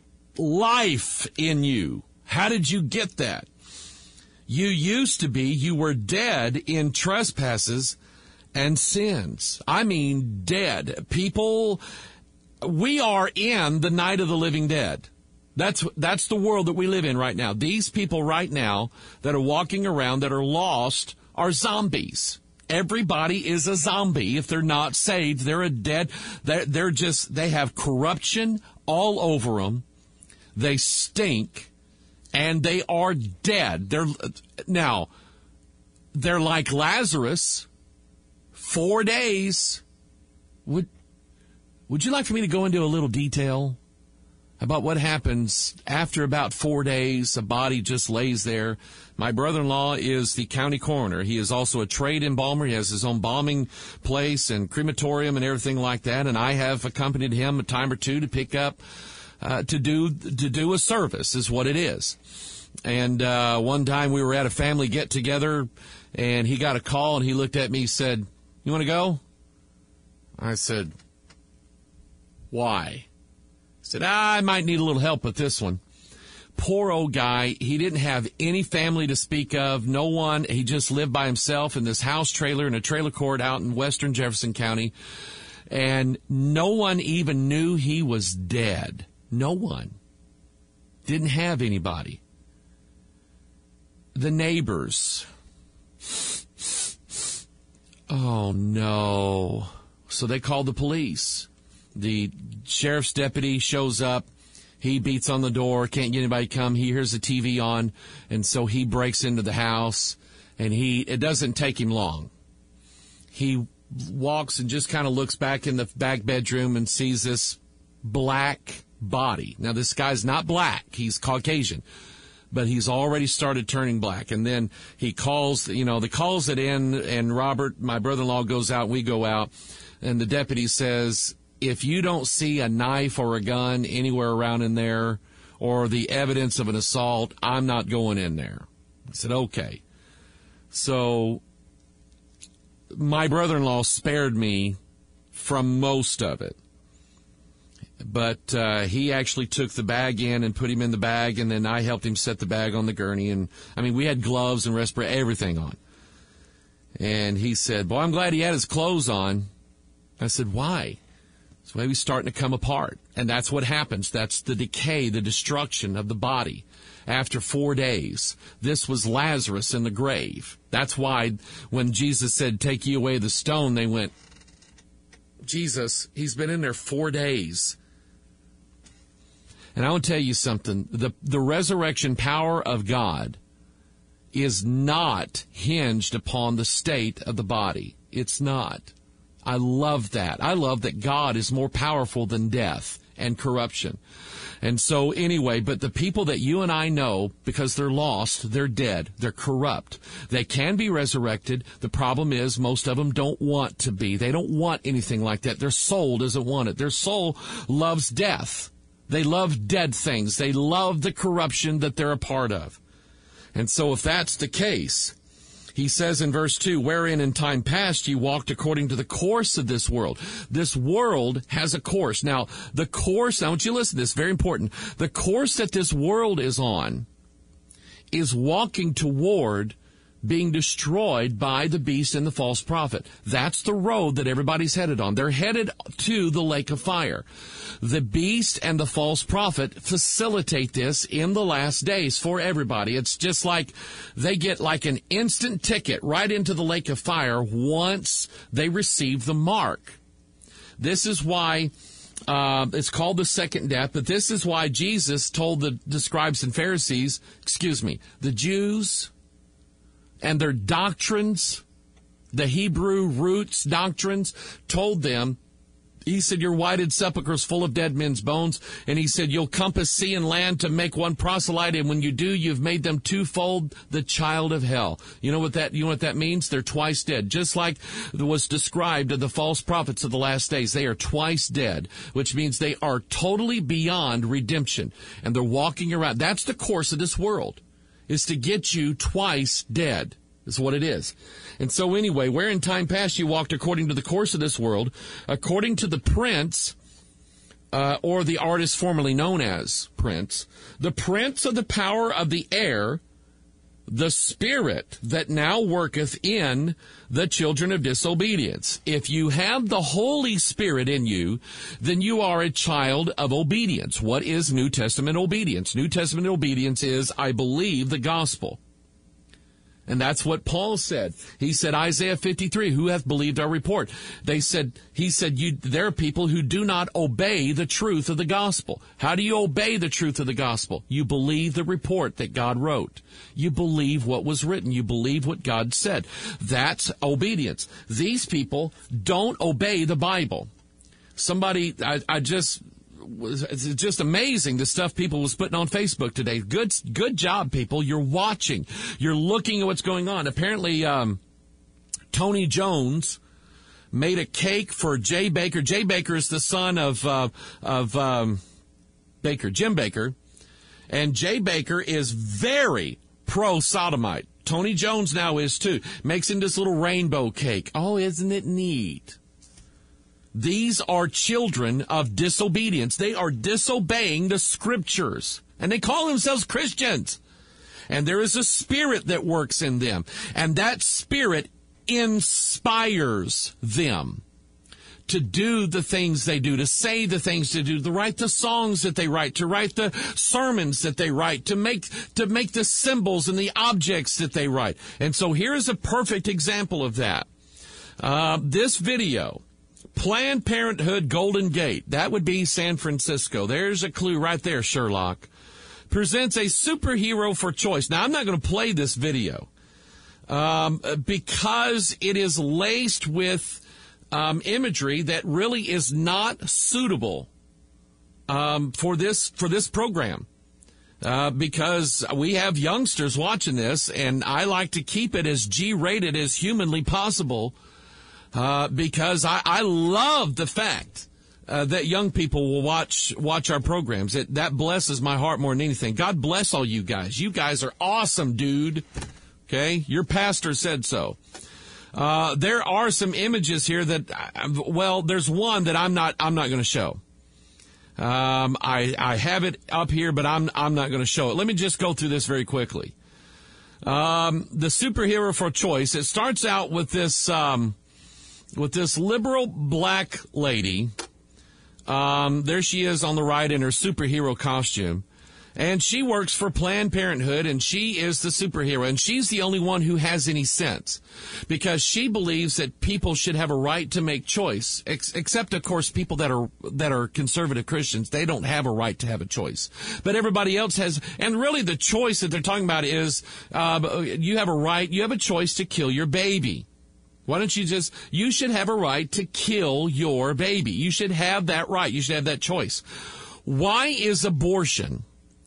life in you. How did you get that? You used to be, you were dead in trespasses and sins. I mean, dead. People, we are in the night of the living dead. That's, that's the world that we live in right now. These people right now that are walking around that are lost are zombies. Everybody is a zombie. If they're not saved, they're a dead, they're, they're just, they have corruption all over them. They stink. And they are dead. They're now, they're like Lazarus. Four days. Would, would you like for me to go into a little detail about what happens after about four days? A body just lays there. My brother-in-law is the county coroner. He is also a trade embalmer. He has his own embalming place and crematorium and everything like that. And I have accompanied him a time or two to pick up Uh, to do to do a service is what it is. And uh, one time we were at a family get-together, and he got a call, and he looked at me and said, you want to go? I said, why? He said, ah, I might need a little help with this one. Poor old guy. He didn't have any family to speak of, no one. He just lived by himself in this house trailer in a trailer court out in western Jefferson County, and no one even knew he was dead. No one. Didn't have anybody. The neighbors. Oh, no. So they called the police. The sheriff's deputy shows up. He beats on the door. Can't get anybody to come. He hears the T V on. And so he breaks into the house. And he, it doesn't take him long. He walks and just kind of looks back in the back bedroom and sees this black body. Now, this guy's not black. He's Caucasian. But he's already started turning black. And then he calls, you know, the calls it in, and Robert, my brother-in-law, goes out, we go out, and the deputy says, if you don't see a knife or a gun anywhere around in there or the evidence of an assault, I'm not going in there. I said, okay. So my brother-in-law spared me from most of it. But uh, he actually took the bag in and put him in the bag, and then I helped him set the bag on the gurney. And, I mean, we had gloves and respirator, everything on. And he said, boy, I'm glad he had his clothes on. I said, why? It's maybe starting to come apart. And that's what happens. That's the decay, the destruction of the body after four days. This was Lazarus in the grave. That's why when Jesus said, take ye away the stone, they went, Jesus, he's been in there four days. And I want to tell you something. The, the resurrection power of God is not hinged upon the state of the body. It's not. I love that. I love that God is more powerful than death and corruption. And so anyway, but the people that you and I know, because they're lost, they're dead, they're corrupt. They can be resurrected. The problem is most of them don't want to be. They don't want anything like that. Their soul doesn't want it. Their soul loves death. They love dead things. They love the corruption that they're a part of. And so if that's the case, he says in verse two, wherein in time past ye walked according to the course of this world. This world has a course. Now, the course, I want you to listen to this, very important. The course that this world is on is walking toward being destroyed by the beast and the false prophet. That's the road that everybody's headed on. They're headed to the lake of fire. The beast and the false prophet facilitate this in the last days for everybody. It's just like they get like an instant ticket right into the lake of fire once they receive the mark. This is why uh, it's called the second death, but this is why Jesus told the, the scribes and Pharisees, excuse me, the Jews and their doctrines, the Hebrew roots doctrines, told them, he said, your whited sepulchres full of dead men's bones. And he said, you'll compass sea and land to make one proselyte. And when you do, you've made them twofold the child of hell. You know what that, you know what that means? They're twice dead. Just like was described of the false prophets of the last days. They are twice dead, which means they are totally beyond redemption. And they're walking around. That's the course of this world, is to get you twice dead. Is what it is. And so anyway, where in time past you walked according to the course of this world, according to the prince, uh, or the artist formerly known as Prince, the prince of the power of the air, the spirit that now worketh in the children of disobedience. If you have the Holy Spirit in you, then you are a child of obedience. What is New Testament obedience? New Testament obedience is, I believe the gospel. And that's what Paul said. He said, Isaiah fifty-three, who hath believed our report? They said, he said, you, there are people who do not obey the truth of the gospel. How do you obey the truth of the gospel? You believe the report that God wrote. You believe what was written. You believe what God said. That's obedience. These people don't obey the Bible. Somebody, I, I just... It's just amazing the stuff people was putting on Facebook today. Good, good job, people. You're watching. You're looking at what's going on. Apparently, um, Tony Jones made a cake for Jay Bakker. Jay Bakker is the son of uh, of um, Bakker, Jim Bakker, and Jay Bakker is very pro-sodomite. Tony Jones now is too. Makes him this little rainbow cake. Oh, isn't it neat? These are children of disobedience. They are disobeying the scriptures. And they call themselves Christians. And there is a spirit that works in them. And that spirit inspires them to do the things they do, to say the things they do, to write the songs that they write, to write the sermons that they write, to make to make the symbols and the objects that they write. And so here is a perfect example of that. Uh, this video, Planned Parenthood Golden Gate, that would be San Francisco. There's a clue right there, Sherlock. Presents a superhero for choice. Now, I'm not going to play this video um, because it is laced with um, imagery that really is not suitable um, for this for this program. Uh, because we have youngsters watching this, and I like to keep it as G-rated as humanly possible. Uh, because I, I love the fact uh, that young people will watch watch our programs. It, that blesses my heart more than anything. God bless all you guys. You guys are awesome, dude. Okay? Your pastor said so. Uh, there are some images here that, well, there's one that I'm not I'm not going to show. Um, I I have it up here, but I'm I'm not going to show it. Let me just go through this very quickly. Um, the superhero for choice. It starts out with this. Um, With this liberal black lady Um, there she is on the right in her superhero costume. And she works for Planned Parenthood, and she is the superhero. And she's the only one who has any sense, because she believes that people should have a right to make choice, ex- except, of course, people that are that are conservative Christians. They don't have a right to have a choice. But everybody else has. And really the choice that they're talking about is uh, you have a right, you have a choice to kill your baby. Why don't you just, you should have a right to kill your baby. You should have that right. You should have that choice. Why is abortion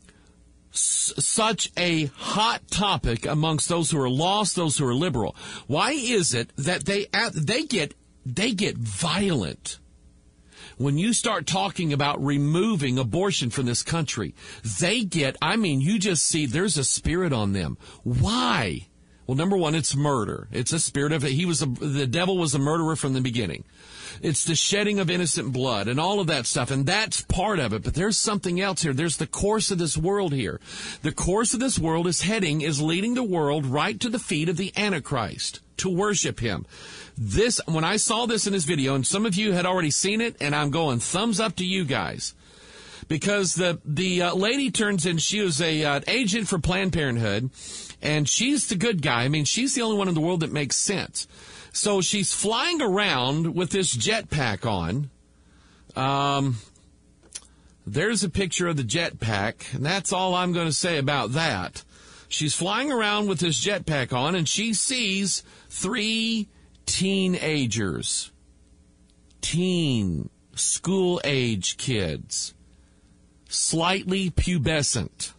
such a hot topic amongst those who are lost, those who are liberal? Why is it that they they get they get violent when you start talking about removing abortion from this country? They get, I mean, you just see there's a spirit on them. Why? Well, number one, it's murder. It's a spirit of, he was a, the devil was a murderer from the beginning. It's the shedding of innocent blood and all of that stuff, and that's part of it. But there's something else here. There's the course of this world here. The course of this world is heading, is leading the world right to the feet of the Antichrist to worship him. This, when I saw this in this video, and some of you had already seen it, and I'm going thumbs up to you guys, because the the uh, lady turns in, she was a uh, agent for Planned Parenthood, and she's the good guy. I mean, she's the only one in the world that makes sense. So she's flying around with this jetpack on. Um, there's a picture of the jetpack, and that's all I'm going to say about that. She's flying around with this jetpack on, and she sees three teenagers, teen, school-age kids, slightly pubescent.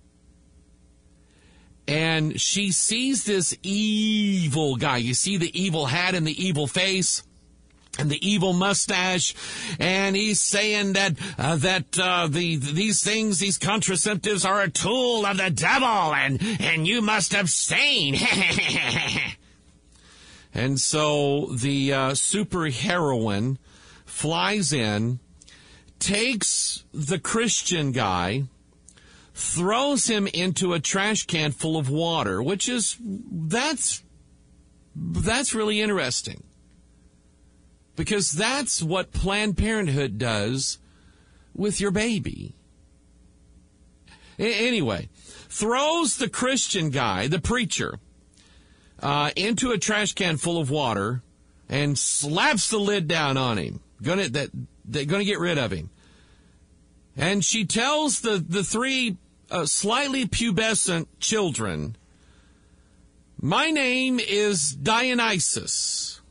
And she sees this evil guy. You see the evil hat and the evil face and the evil mustache. And he's saying that uh, that uh, the these things, these contraceptives, are a tool of the devil, and, and you must abstain. And so the uh, super heroine flies in, takes the Christian guy, throws him into a trash can full of water, which is, that's, that's really interesting. Because that's what Planned Parenthood does with your baby. A- anyway, throws the Christian guy, the preacher, uh, into a trash can full of water and slaps the lid down on him. Gonna, that, they're gonna get rid of him. And she tells the, the three uh, slightly pubescent children, my name is Dionysus.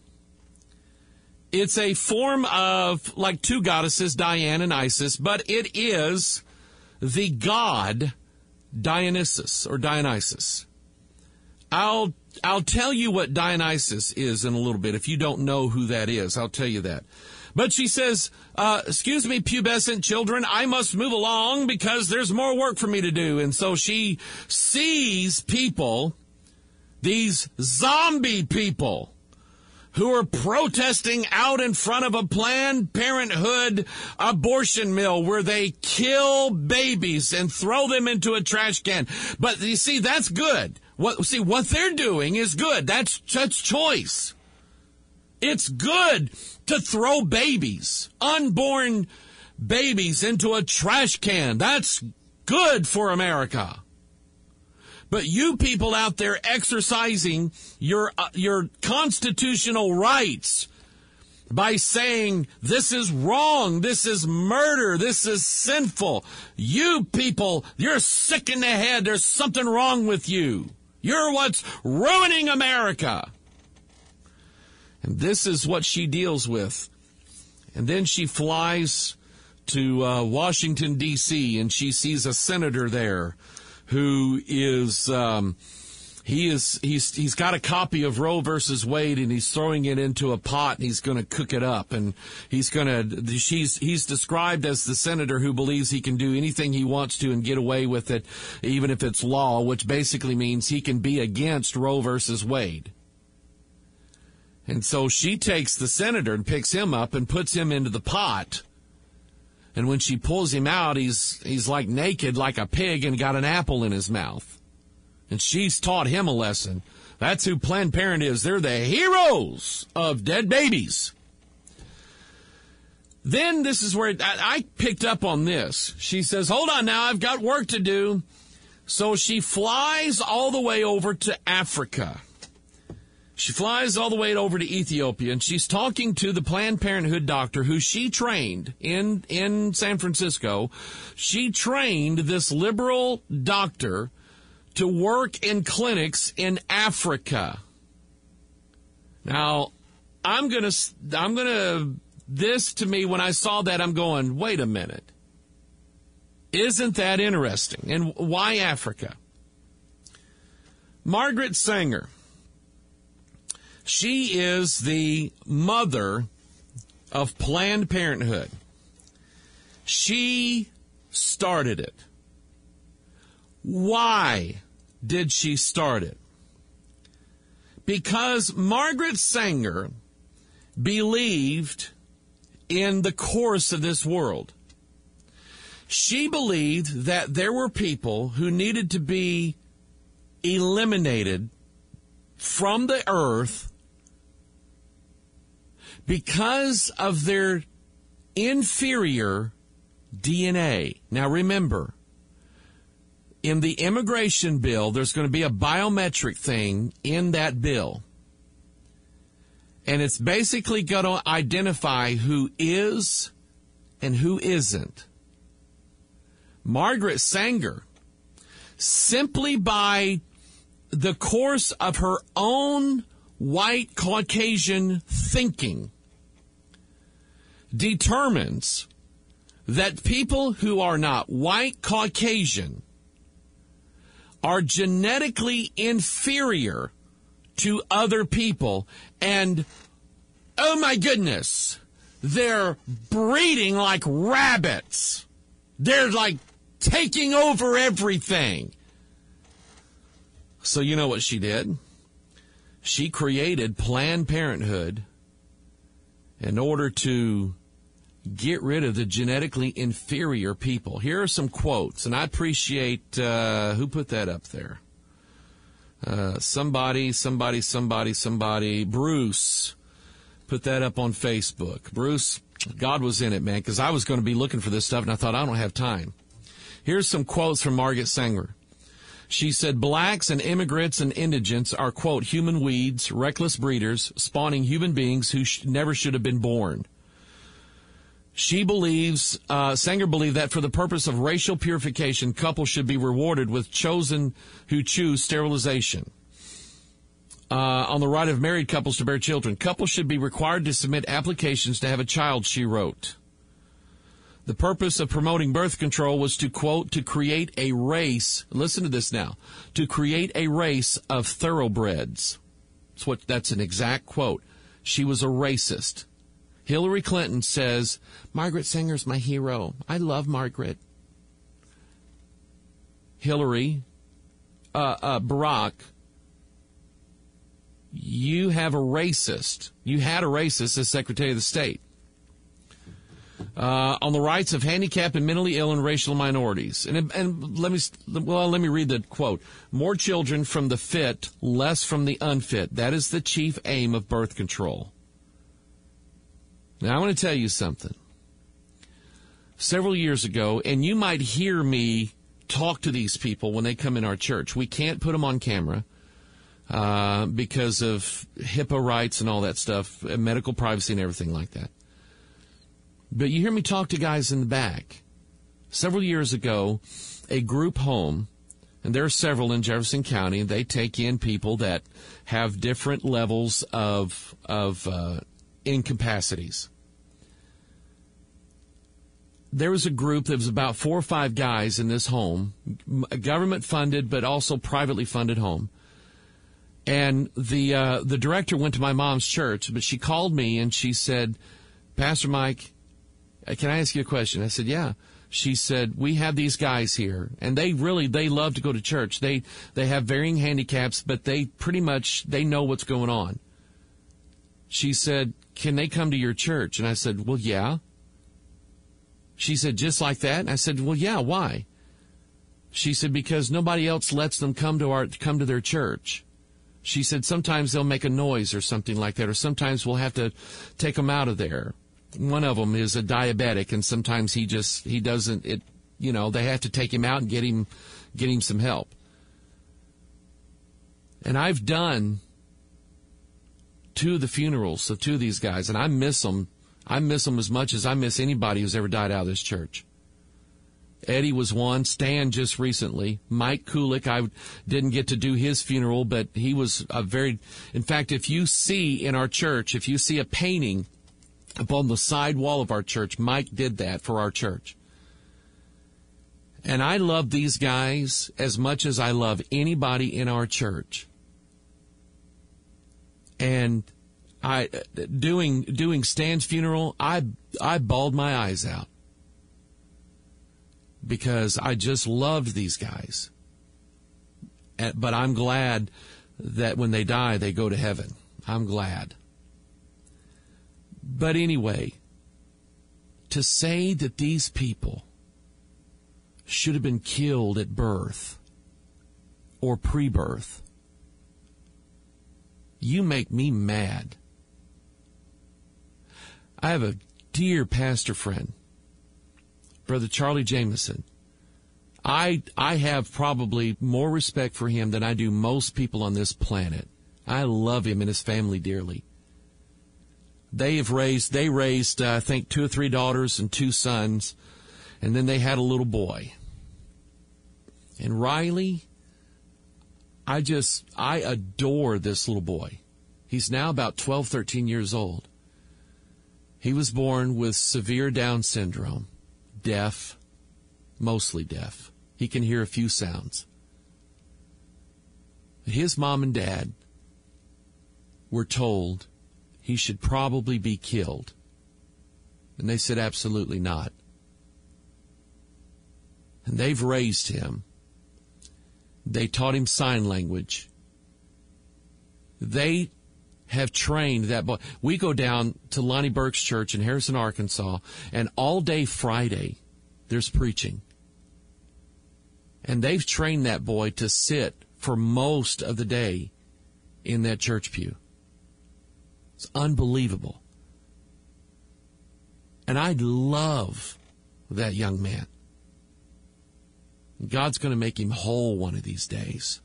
It's a form of, like two goddesses, Diane and Isis, but it is the god Dionysus, or Dionysus. I'll, I'll tell you what Dionysus is in a little bit. If you don't know who that is, I'll tell you that. But she says, uh, excuse me, pubescent children, I must move along because there's more work for me to do. And so she sees people, these zombie people, who are protesting out in front of a Planned Parenthood abortion mill where they kill babies and throw them into a trash can. But you see, that's good. What, see, what they're doing is good. That's, that's choice. It's good to throw babies, unborn babies, into a trash can. That's good for America. But you people out there exercising your uh, your constitutional rights by saying this is wrong, this is murder, this is sinful. You people, you're sick in the head. There's something wrong with you. You're what's ruining America. And this is what she deals with. And then she flies to uh, Washington, D C, and she sees a senator there who is, um, he is, he's, he's got a copy of Roe versus Wade, and he's throwing it into a pot, and he's going to cook it up, and he's going to, she's, he's described as the senator who believes he can do anything he wants to and get away with it, even if it's law, which basically means he can be against Roe versus Wade. And so she takes the senator and picks him up and puts him into the pot. And when she pulls him out, he's he's like naked like a pig and got an apple in his mouth. And she's taught him a lesson. That's who Planned Parenthood is. They're the heroes of dead babies. Then this is where I, I picked up on this. She says, hold on now, I've got work to do. So she flies all the way over to Africa. She flies all the way over to Ethiopia, and she's talking to the Planned Parenthood doctor who she trained in, in San Francisco. She trained this liberal doctor to work in clinics in Africa. Now, I'm going to, I'm going to, this to me, when I saw that, I'm going, wait a minute. Isn't that interesting? And why Africa? Margaret Sanger. She is the mother of Planned Parenthood. She started it. Why did she start it? Because Margaret Sanger believed in the course of this world. She believed that there were people who needed to be eliminated from the earth because of their inferior D N A. Now remember, in the immigration bill, there's going to be a biometric thing in that bill. And it's basically going to identify who is and who isn't. Margaret Sanger, simply by the course of her own white Caucasian thinking, determines that people who are not white Caucasian are genetically inferior to other people. And, oh my goodness, they're breeding like rabbits. They're like taking over everything. So you know what she did? She created Planned Parenthood in order to get rid of the genetically inferior people. Here are some quotes, and I appreciate, uh, who put that up there? Uh, somebody, somebody, somebody, somebody. Bruce put that up on Facebook. Bruce, God was in it, man, because I was going to be looking for this stuff, and I thought, I don't have time. Here's some quotes from Margaret Sanger. She said, blacks and immigrants and indigents are, quote, human weeds, reckless breeders, spawning human beings who sh- never should have been born. She believes, uh, Sanger believed that for the purpose of racial purification, couples should be rewarded with chosen who choose sterilization. Uh, on the right of married couples to bear children, couples should be required to submit applications to have a child, she wrote. The purpose of promoting birth control was to, quote, to create a race, listen to this now, to create a race of thoroughbreds. That's what, that's an exact quote. She was a racist. Hillary Clinton says, Margaret Sanger's my hero. I love Margaret. Hillary, uh, uh, Barack, you have a racist. You had a racist as Secretary of the State. Uh, on the rights of handicapped and mentally ill and racial minorities. And, and let me, well, let me read the quote. More children from the fit, less from the unfit. That is the chief aim of birth control. Now, I want to tell you something. Several years ago, and you might hear me talk to these people when they come in our church. We can't put them on camera uh, because of HIPAA rights and all that stuff, medical privacy and everything like that. But you hear me talk to guys in the back. Several years ago, a group home, and there are several in Jefferson County, and they take in people that have different levels of of uh, incapacities. There was a group that was about four or five guys in this home, government-funded but also privately funded home. And the uh, the director went to my mom's church, but she called me and she said, Pastor Mike, can I ask you a question? I said, yeah. She said, we have these guys here, and they really, they love to go to church. They they have varying handicaps, but they pretty much, they know what's going on. She said, can they come to your church? And I said, well, yeah. She said, just like that? And I said, well, yeah, why? She said, because nobody else lets them come to our come to their church. She said, sometimes they'll make a noise or something like that, or sometimes we'll have to take them out of there. One of them is a diabetic, and sometimes he just, he doesn't, it, you know, they have to take him out and get him, get him some help. And I've done two of the funerals of two of these guys, and I miss them. I miss them as much as I miss anybody who's ever died out of this church. Eddie was one. Stan just recently. Mike Kulik, I didn't get to do his funeral, but he was a very, in fact, if you see in our church, if you see a painting upon the side wall of our church, Mike did that for our church. And I love these guys as much as I love anybody in our church. And I doing doing Stan's funeral, I I bawled my eyes out because I just loved these guys. But I'm glad that when they die, they go to heaven. I'm glad. But anyway, to say that these people should have been killed at birth or pre-birth, you make me mad. I have a dear pastor friend, Brother Charlie Jameson. I I have probably more respect for him than I do most people on this planet. I love him and his family dearly. They have raised, they raised, uh, I think, two or three daughters and two sons, and then they had a little boy. And Riley, I just, I adore this little boy. He's now about twelve, thirteen years old. He was born with severe Down syndrome, deaf, mostly deaf. He can hear a few sounds. His mom and dad were told he should probably be killed. And they said absolutely not. And they've raised him. They taught him sign language. They have trained that boy. We go down to Lonnie Burke's church in Harrison, Arkansas, and all day Friday there's preaching. And they've trained that boy to sit for most of the day in that church pew. It's unbelievable. And I love that young man. God's going to make him whole one of these days.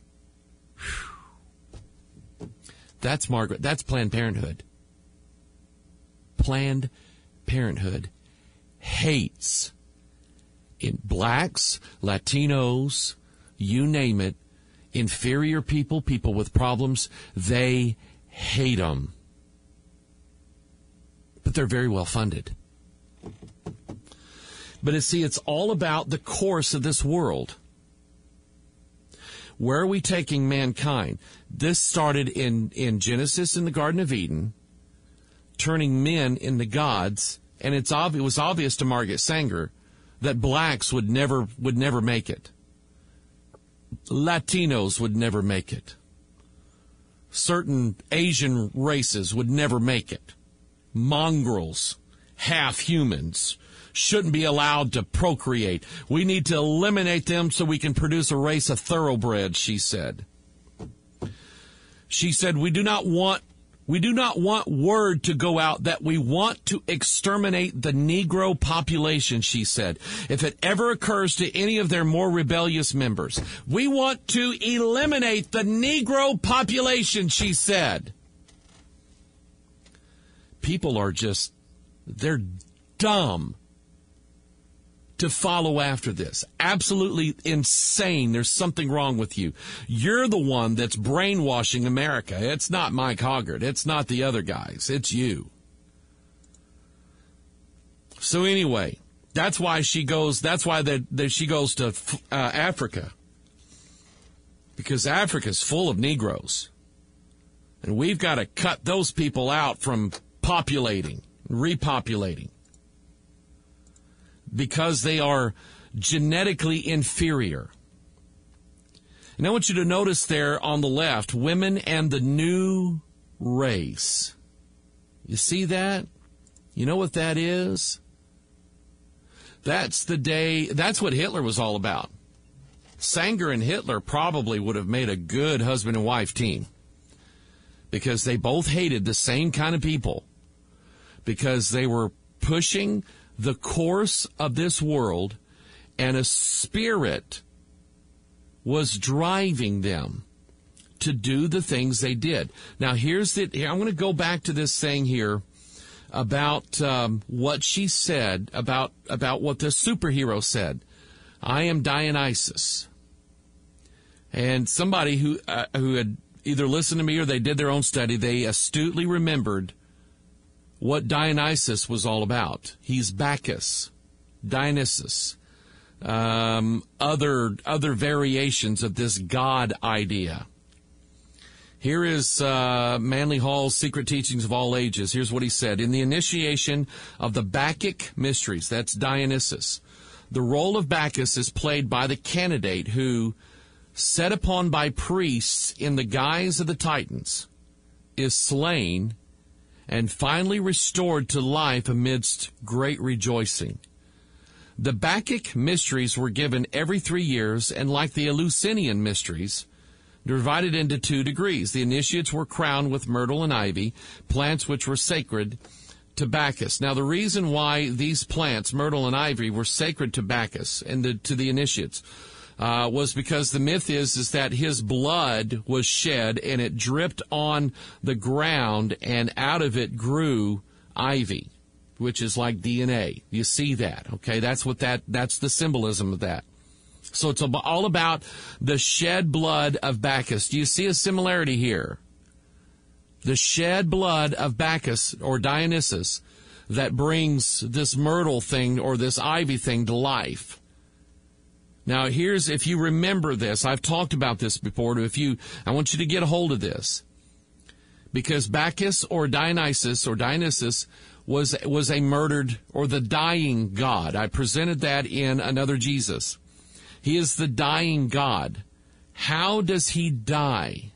Whew. That's Margaret. That's Planned Parenthood. Planned Parenthood hates in blacks, Latinos, you name it, inferior people, people with problems. They hate them. But they're very well funded. But see, it's all about the course of this world. Where are we taking mankind? This started in, in Genesis in the Garden of Eden, turning men into gods, and it's ob- it was obvious to Margaret Sanger that blacks would never would never make it. Latinos would never make it. Certain Asian races would never make it. Mongrels, half-humans, shouldn't be allowed to procreate. We need to eliminate them so we can produce a race of thoroughbreds, she said. She said, we do not want we do not want word to go out that we want to exterminate the Negro population, she said, if it ever occurs to any of their more rebellious members. We want to eliminate the Negro population, she said. People are just, they're dumb to follow after this. Absolutely insane. There's something wrong with you. You're the one that's brainwashing America. It's not Mike Hoggart. It's not the other guys. It's you. So anyway, that's why she goes, that's why that, that she goes to uh, Africa. Because Africa's full of Negroes. And we've got to cut those people out from populating, repopulating. Because they are genetically inferior. And I want you to notice there on the left, women and the new race. You see that? You know what that is? That's the day, that's what Hitler was all about. Sanger and Hitler probably would have made a good husband and wife team. Because they both hated the same kind of people. Because they were pushing the course of this world, and a spirit was driving them to do the things they did. Now, here's the, here, I'm going to go back to this thing here about um, what she said, about, about what the superhero said. I am Dionysus. And somebody who uh, who had either listened to me or they did their own study, they astutely remembered what Dionysus was all about. He's Bacchus, Dionysus, um, other other variations of this God idea. Here is uh, Manly Hall's Secret Teachings of All Ages. Here's what he said. In the initiation of the Bacchic mysteries, that's Dionysus, the role of Bacchus is played by the candidate who, set upon by priests in the guise of the Titans, is slain and finally restored to life amidst great rejoicing. The Bacchic mysteries were given every three years, and like the Eleusinian mysteries, divided into two degrees. The initiates were crowned with myrtle and ivy, plants which were sacred to Bacchus. Now, the reason why these plants, myrtle and ivy, were sacred to Bacchus and the, to the initiates uh, was because the myth is, is that his blood was shed and it dripped on the ground, and out of it grew ivy, which is like D N A. You see that, okay? That's what that, that's the symbolism of that. So it's all about the shed blood of Bacchus. Do you see a similarity here? The shed blood of Bacchus or Dionysus that brings this myrtle thing or this ivy thing to life. Now, here's, if you remember this, I've talked about this before. If you, I want you to get a hold of this, because Bacchus or Dionysus or Dionysus was was a murdered or the dying god. I presented that in Another Jesus. He is the dying God. How does he die?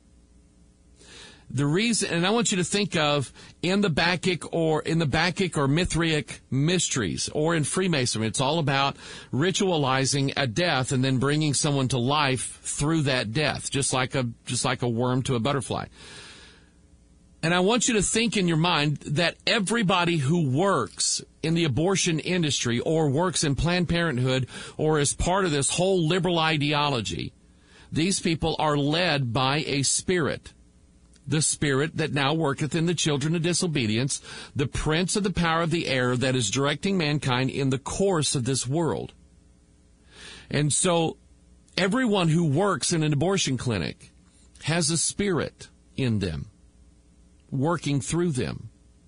The reason, and I want you to think of in the Bacchic or in the Bacchic or Mithraic mysteries or in Freemasonry, it's all about ritualizing a death and then bringing someone to life through that death, just like a just like a worm to a butterfly. And I want you to think in your mind that everybody who works in the abortion industry or works in Planned Parenthood or is part of this whole liberal ideology, these people are led by a spirit. The spirit that now worketh in the children of disobedience, the prince of the power of the air that is directing mankind in the course of this world. And so everyone who works in an abortion clinic has a spirit in them, working through them.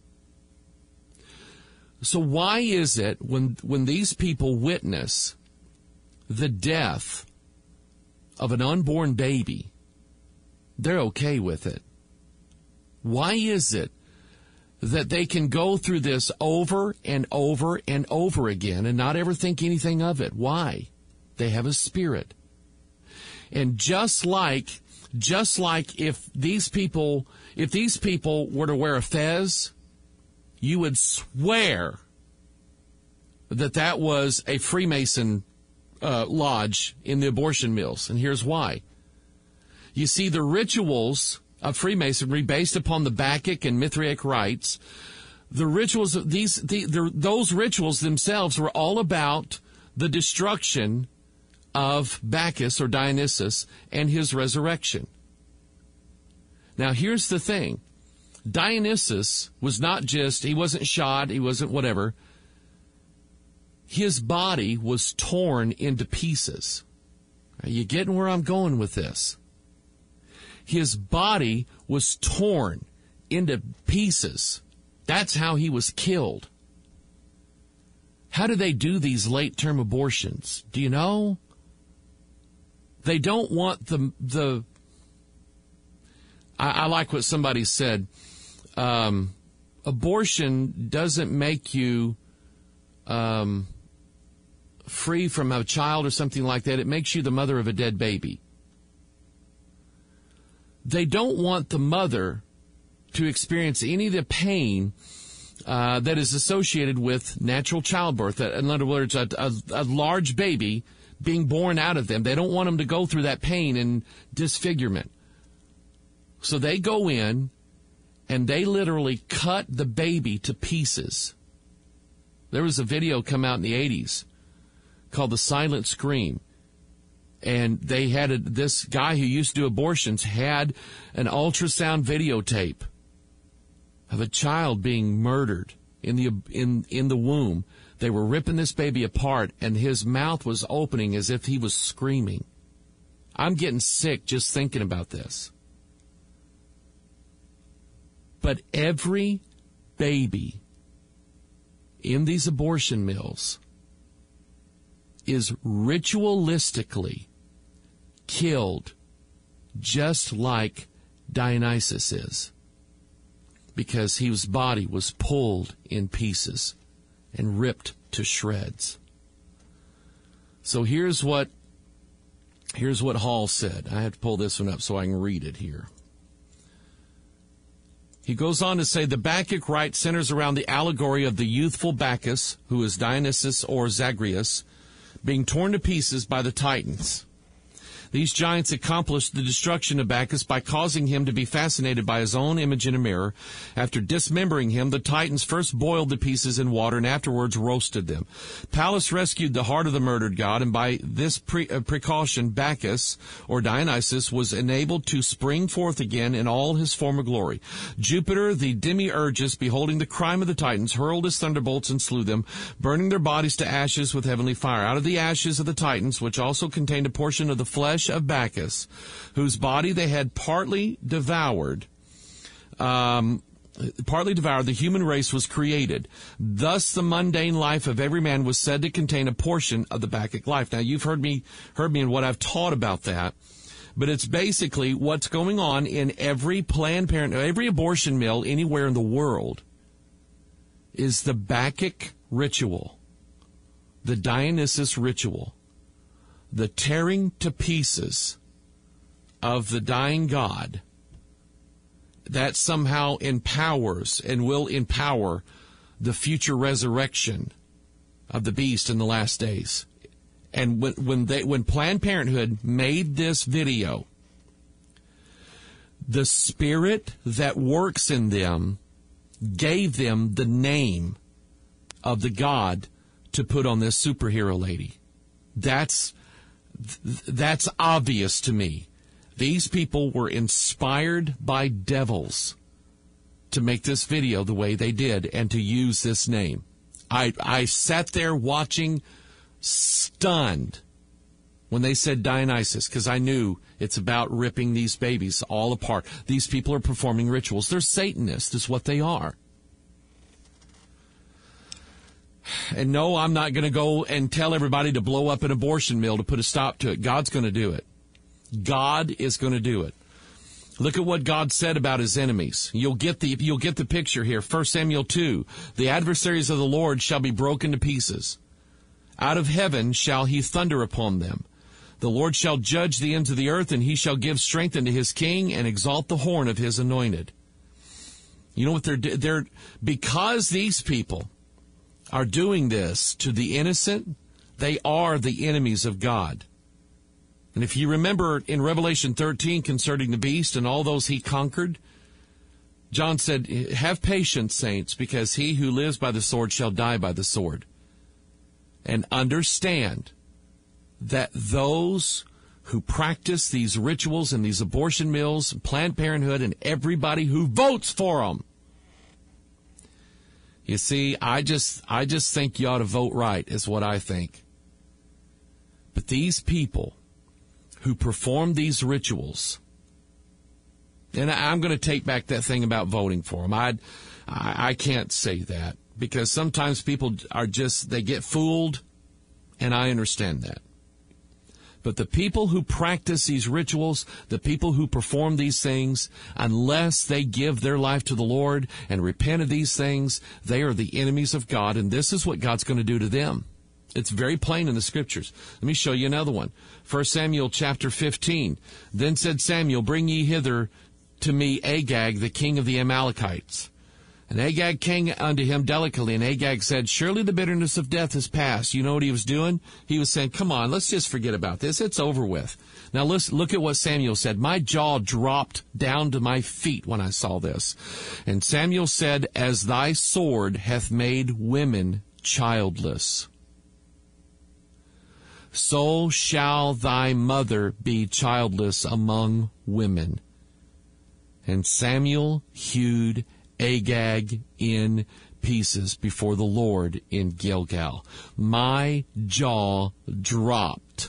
So why is it when when these people witness the death of an unborn baby, they're okay with it? Why is it that they can go through this over and over and over again and not ever think anything of it? Why? They have a spirit. And just like just like if these people If these people were to wear a fez, you would swear that that was a Freemason uh, lodge in the abortion mills. And here's why. You see, the rituals of Freemasonry based upon the Bacchic and Mithraic rites, the rituals of these, the, the, those rituals themselves were all about the destruction of Bacchus or Dionysus and his resurrection. Now, here's the thing. Dionysus was not just, he wasn't shot, he wasn't whatever. His body was torn into pieces. Are you getting where I'm going with this? His body was torn into pieces. That's how he was killed. How do they do these late-term abortions? Do you know? They don't want the the... I, I like what somebody said. Um, abortion doesn't make you um, free from a child or something like that. It makes you the mother of a dead baby. They don't want the mother to experience any of the pain uh, that is associated with natural childbirth. In other words, a, a, a large baby being born out of them. They don't want them to go through that pain and disfigurement. So they go in and they literally cut the baby to pieces There was a video come out in the eighties called The Silent Scream. And they had a, this guy who used to do abortions had an ultrasound videotape of a child being murdered in the in in the womb. They were ripping this baby apart, and his mouth was opening as if he was screaming. I'm getting sick just thinking about this. But every baby in these abortion mills is ritualistically killed just like Dionysus is, because his body was pulled in pieces and ripped to shreds. So here's what here's what Hall said. I have to pull this one up so I can read it here. He goes on to say the Bacchic rite centers around the allegory of the youthful Bacchus, who is Dionysus or Zagreus, being torn to pieces by the Titans. These giants accomplished the destruction of Bacchus by causing him to be fascinated by his own image in a mirror. After dismembering him, the Titans first boiled the pieces in water and afterwards roasted them. Pallas rescued the heart of the murdered god, and by this pre- uh, precaution, Bacchus, or Dionysus, was enabled to spring forth again in all his former glory. Jupiter, the demiurgus, beholding the crime of the Titans, hurled his thunderbolts and slew them, burning their bodies to ashes with heavenly fire. Out of the ashes of the Titans, which also contained a portion of the flesh of Bacchus, whose body they had partly devoured, um, partly devoured, the human race was created. Thus, the mundane life of every man was said to contain a portion of the Bacchic life. Now, you've heard me, heard me in what I've taught about that, but it's basically what's going on in every Planned Parenthood, every abortion mill anywhere in the world, is the Bacchic ritual, the Dionysus ritual. The tearing to pieces of the dying god that somehow empowers and will empower the future resurrection of the beast in the last days. And when, when they when Planned Parenthood made this video, the spirit that works in them gave them the name of the god to put on this superhero lady. That's That's obvious to me. These people were inspired by devils to make this video the way they did and to use this name. I I sat there watching, stunned, when they said Dionysus, because I knew it's about ripping these babies all apart. These people are performing rituals. They're Satanists, is what they are. And no, I'm not going to go and tell everybody to blow up an abortion mill to put a stop to it. God's going to do it. God is going to do it. Look at what God said about his enemies. You'll get the you'll get the picture here. First Samuel two. The adversaries of the Lord shall be broken to pieces. Out of heaven shall he thunder upon them. The Lord shall judge the ends of the earth, and he shall give strength unto his king and exalt the horn of his anointed. You know what they're they're because these people are doing this to the innocent, they are the enemies of God. And if you remember in Revelation thirteen concerning the beast and all those he conquered, John said, have patience, saints, because he who lives by the sword shall die by the sword. And understand that those who practice these rituals in these abortion mills, Planned Parenthood, and everybody who votes for them, you see, I just I just think you ought to vote right, is what I think. But these people who perform these rituals, and I'm going to take back that thing about voting for them. I, I I can't say that, because sometimes people are just, they get fooled, and I understand that. But the people who practice these rituals, the people who perform these things, unless they give their life to the Lord and repent of these things, they are the enemies of God, and this is what God's going to do to them. It's very plain in the Scriptures. Let me show you another one. First Samuel chapter fifteen. Then said Samuel, bring ye hither to me Agag, the king of the Amalekites. And Agag came unto him delicately, and Agag said, surely the bitterness of death is past. You know what he was doing? He was saying, come on, let's just forget about this. It's over with. Now let's look at what Samuel said. My jaw dropped down to my feet when I saw this. And Samuel said, as thy sword hath made women childless. So shall thy mother be childless among women. And Samuel hewed Agag in pieces before the Lord in Gilgal. My jaw dropped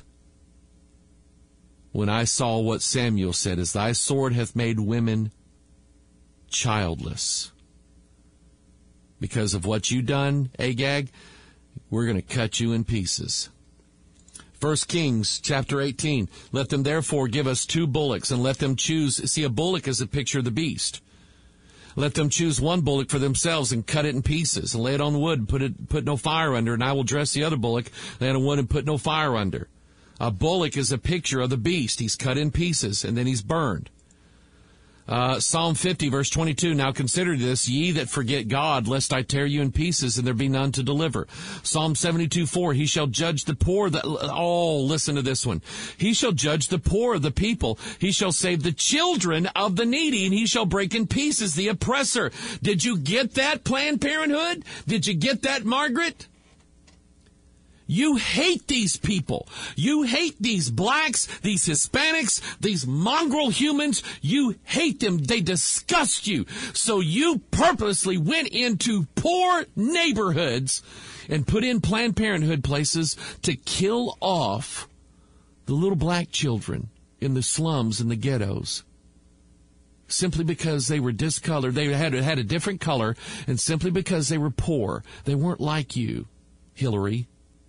when I saw what Samuel said, as thy sword hath made women childless. Because of what you done, Agag, we're going to cut you in pieces. First Kings chapter eighteen, let them therefore give us two bullocks, and let them choose. See, a bullock is a picture of the beast. Let them choose one bullock for themselves and cut it in pieces and lay it on wood and put it, put no fire under, and I will dress the other bullock, lay it on wood and put no fire under. A bullock is a picture of the beast. He's cut in pieces and then he's burned. Uh, Psalm fifty, verse twenty-two, now consider this, ye that forget God, lest I tear you in pieces, and there be none to deliver. Psalm seventy-two, four, he shall judge the poor. That, oh, listen to this one. He shall judge the poor of the people. He shall save the children of the needy, and he shall break in pieces the oppressor. Did you get that, Planned Parenthood? Did you get that, Margaret? You hate these people. You hate these blacks, these Hispanics, these mongrel humans. You hate them. They disgust you. So you purposely went into poor neighborhoods and put in Planned Parenthood places to kill off the little black children in the slums and the ghettos. Simply because they were discolored. They had, had a different color, and simply because they were poor. They weren't like you, Hillary.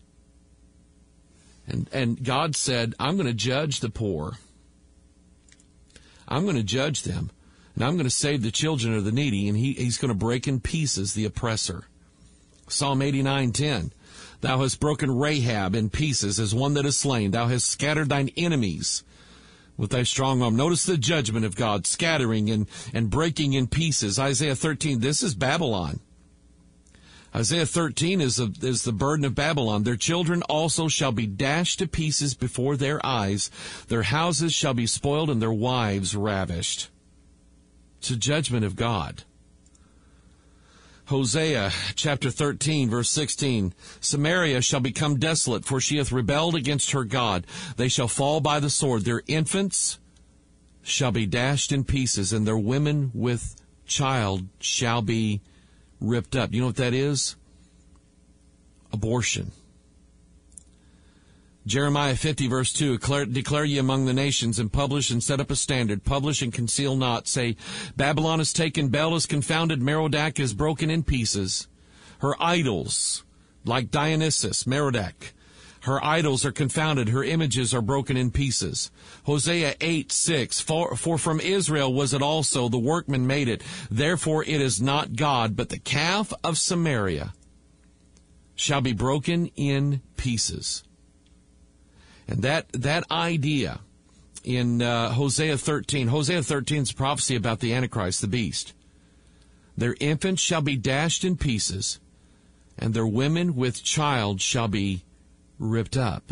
And and God said, I'm going to judge the poor. I'm going to judge them. And I'm going to save the children of the needy. And he, he's going to break in pieces the oppressor. Psalm eighty-nine, ten. Thou hast broken Rahab in pieces as one that is slain. Thou hast scattered thine enemies with thy strong arm. Notice the judgment of God, scattering and, and breaking in pieces. Isaiah thirteen, this is Babylon. Isaiah thirteen is, a, is the burden of Babylon. Their children also shall be dashed to pieces before their eyes. Their houses shall be spoiled and their wives ravished. It's a judgment of God. Hosea chapter thirteen, verse sixteen. Samaria shall become desolate, for she hath rebelled against her God. They shall fall by the sword. Their infants shall be dashed in pieces, and their women with child shall be ripped up. You know what that is? Abortion. Jeremiah fifty, verse two, declare, declare ye among the nations, and publish and set up a standard. Publish and conceal not. Say, Babylon is taken, Bel is confounded, Merodach is broken in pieces. Her idols, like Dionysus, Merodach, her idols are confounded, her images are broken in pieces. Hosea eight, six, for, for from Israel was it also, the workman made it. Therefore it is not God, but the calf of Samaria shall be broken in pieces. And that that idea in uh, Hosea thirteen, Hosea thirteen is a prophecy about the Antichrist, the beast. Their infants shall be dashed in pieces, and their women with child shall be ripped up.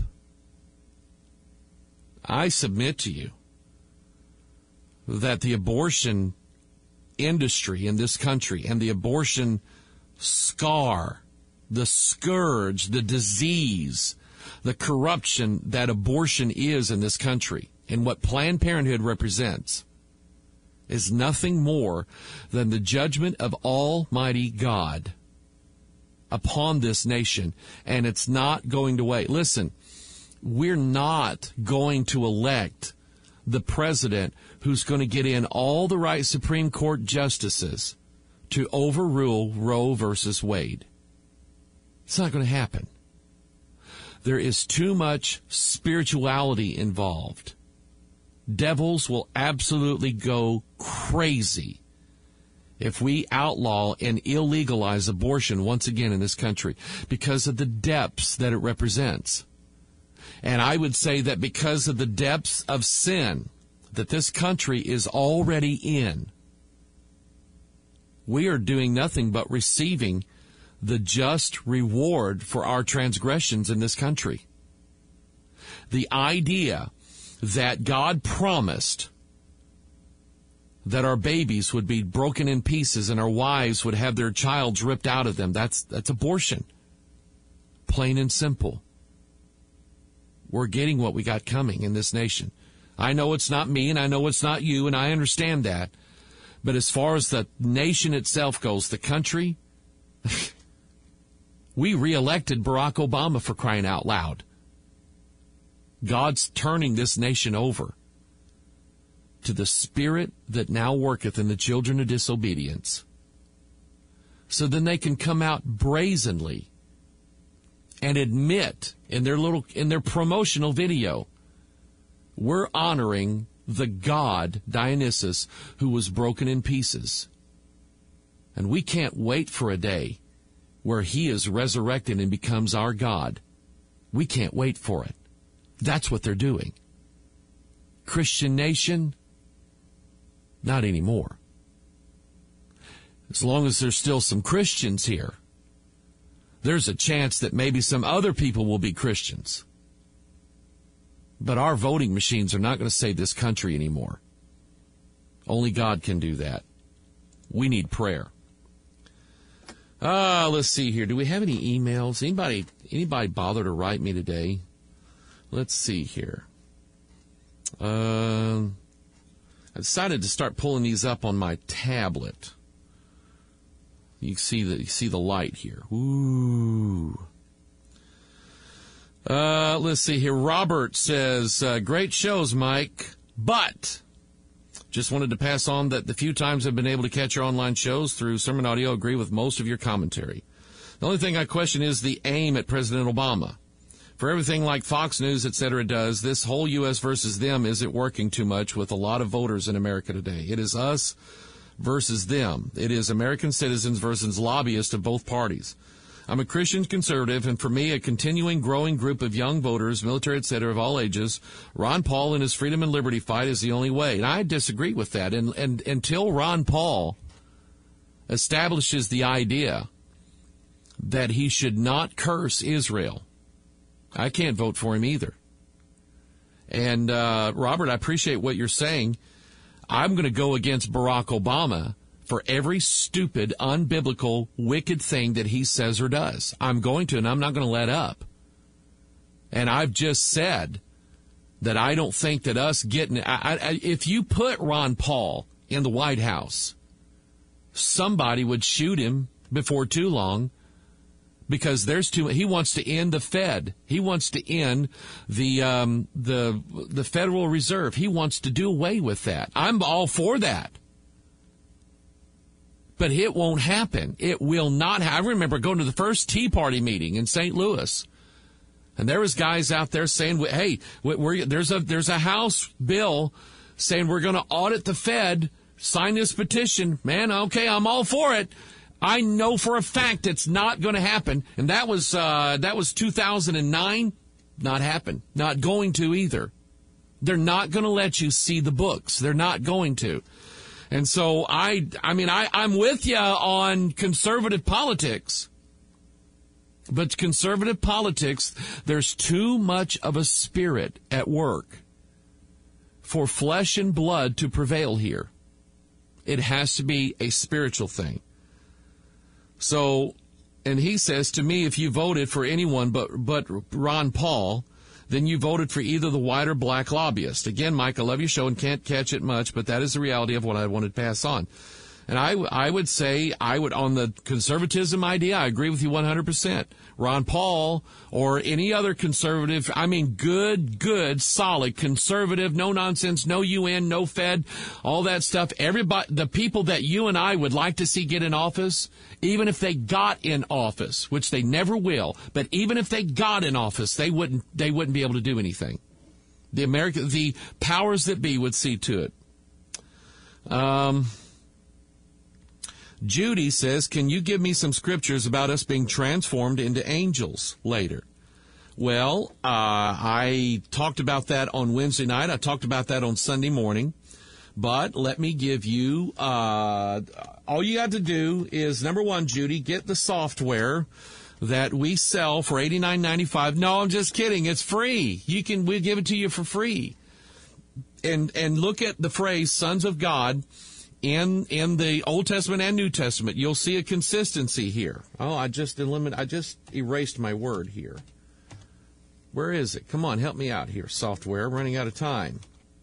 I submit to you that the abortion industry in this country and the abortion scar, the scourge, the disease, the corruption that abortion is in this country and what Planned Parenthood represents is nothing more than the judgment of Almighty God upon this nation, and it's not going to wait. Listen, we're not going to elect the president who's going to get in all the right Supreme Court justices to overrule Roe versus Wade. It's not going to happen. There is too much spirituality involved. Devils will absolutely go crazy if we outlaw and illegalize abortion once again in this country because of the depths that it represents. And I would say that because of the depths of sin that this country is already in, we are doing nothing but receiving the just reward for our transgressions in this country. The idea that God promised that our babies would be broken in pieces and our wives would have their childs ripped out of them, that's that's abortion. Plain and simple. We're getting what we got coming in this nation. I know it's not me, and I know it's not you, and I understand that. But as far as the nation itself goes, the country, we reelected Barack Obama, for crying out loud. God's turning this nation over to the spirit that now worketh in the children of disobedience. So then they can come out brazenly and admit in their little in their promotional video, we're honoring the god Dionysus who was broken in pieces. And we can't wait for a day where he is resurrected and becomes our God. We can't wait for it. That's what they're doing. Christian nation, not anymore. As long as there's still some Christians here, there's a chance that maybe some other people will be Christians. But our voting machines are not going to save this country anymore. Only God can do that. We need prayer. Uh, let's see here. Do we have any emails? Anybody, anybody bother to write me today? Let's see here. Uh, I decided to start pulling these up on my tablet. You see the you see the light here. Ooh. Uh, let's see here. Robert says, uh, great shows, Mike, but just wanted to pass on that the few times I've been able to catch your online shows through Sermon Audio, agree with most of your commentary. The only thing I question is the aim at President Obama. For everything like Fox News, et cetera, does, this whole U S versus them isn't working too much with a lot of voters in America today. It is us versus them. It is American citizens versus lobbyists of both parties. I'm a Christian conservative, and for me, a continuing growing group of young voters, military, et cetera, of all ages, Ron Paul and his freedom and liberty fight is the only way. And I disagree with that. And, and until Ron Paul establishes the idea that he should not curse Israel, I can't vote for him either. And, uh, Robert, I appreciate what you're saying. I'm going to go against Barack Obama for every stupid, unbiblical, wicked thing that he says or does. I'm going to, and I'm not going to let up. And I've just said that I don't think that us getting, I, I, if you put Ron Paul in the White House, somebody would shoot him before too long, because there's too, he wants to end the Fed. He wants to end the, um, the, the Federal Reserve. He wants to do away with that. I'm all for that. But it won't happen. It will not. Ha- I remember going to the first Tea Party meeting in Saint Louis, and there was guys out there saying, "Hey, we're, there's a there's a House bill saying we're going to audit the Fed. Sign this petition, man. Okay, I'm all for it." I know for a fact it's not going to happen, and that was uh, that was two thousand nine. Not happen. Not going to either. They're not going to let you see the books. They're not going to. And so I, I mean, I, I'm with you on conservative politics. But conservative politics, there's too much of a spirit at work for flesh and blood to prevail here. It has to be a spiritual thing. So, and he says to me, if you voted for anyone but, but Ron Paul, then you voted for either the white or black lobbyist. Again, Mike, I love your show and can't catch it much, but that is the reality of what I wanted to pass on. And I, I would say, I would, on the conservatism idea, I agree with you one hundred percent. Ron Paul or any other conservative, I mean, good, good, solid, conservative, no nonsense, no U N, no Fed, all that stuff. Everybody, the people that you and I would like to see get in office, even if they got in office, which they never will, but even if they got in office, they wouldn't, they wouldn't be able to do anything. The American, the powers that be would see to it. Um, Judy says, can you give me some scriptures about us being transformed into angels later? Well, uh, I talked about that on Wednesday night. I talked about that on Sunday morning. But let me give you, uh, all you got to do is, number one, Judy, get the software that we sell for eighty-nine ninety-five. No, I'm just kidding. It's free. You can, we'll give it to you for free. And, and look at the phrase, Sons of God, in in the Old Testament and New Testament, you'll see a consistency here. Oh, I just eliminated, I just erased my word here. Where is it? Come on, help me out here, software. I'm running out of time.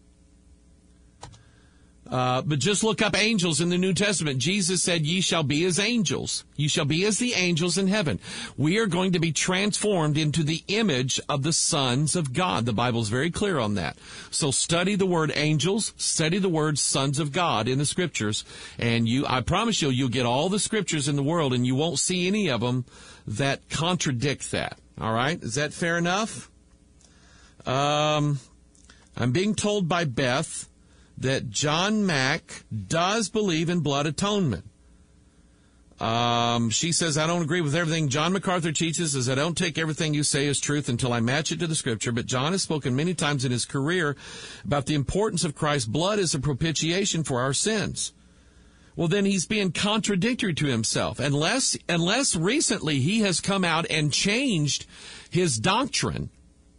Uh, but just look up angels in the New Testament. Jesus said, ye shall be as angels. You shall be as the angels in heaven. We are going to be transformed into the image of the sons of God. The Bible's very clear on that. So study the word angels, study the word sons of God in the scriptures, and you, I promise you, you'll get all the scriptures in the world, and you won't see any of them that contradict that. All right? Is that fair enough? Um, I'm being told by Beth that John Mack does believe in blood atonement. Um, she says, I don't agree with everything John MacArthur teaches, as I don't take everything you say as truth until I match it to the Scripture, but John has spoken many times in his career about the importance of Christ's blood as a propitiation for our sins. Well, then he's being contradictory to himself. Unless, unless recently he has come out and changed his doctrine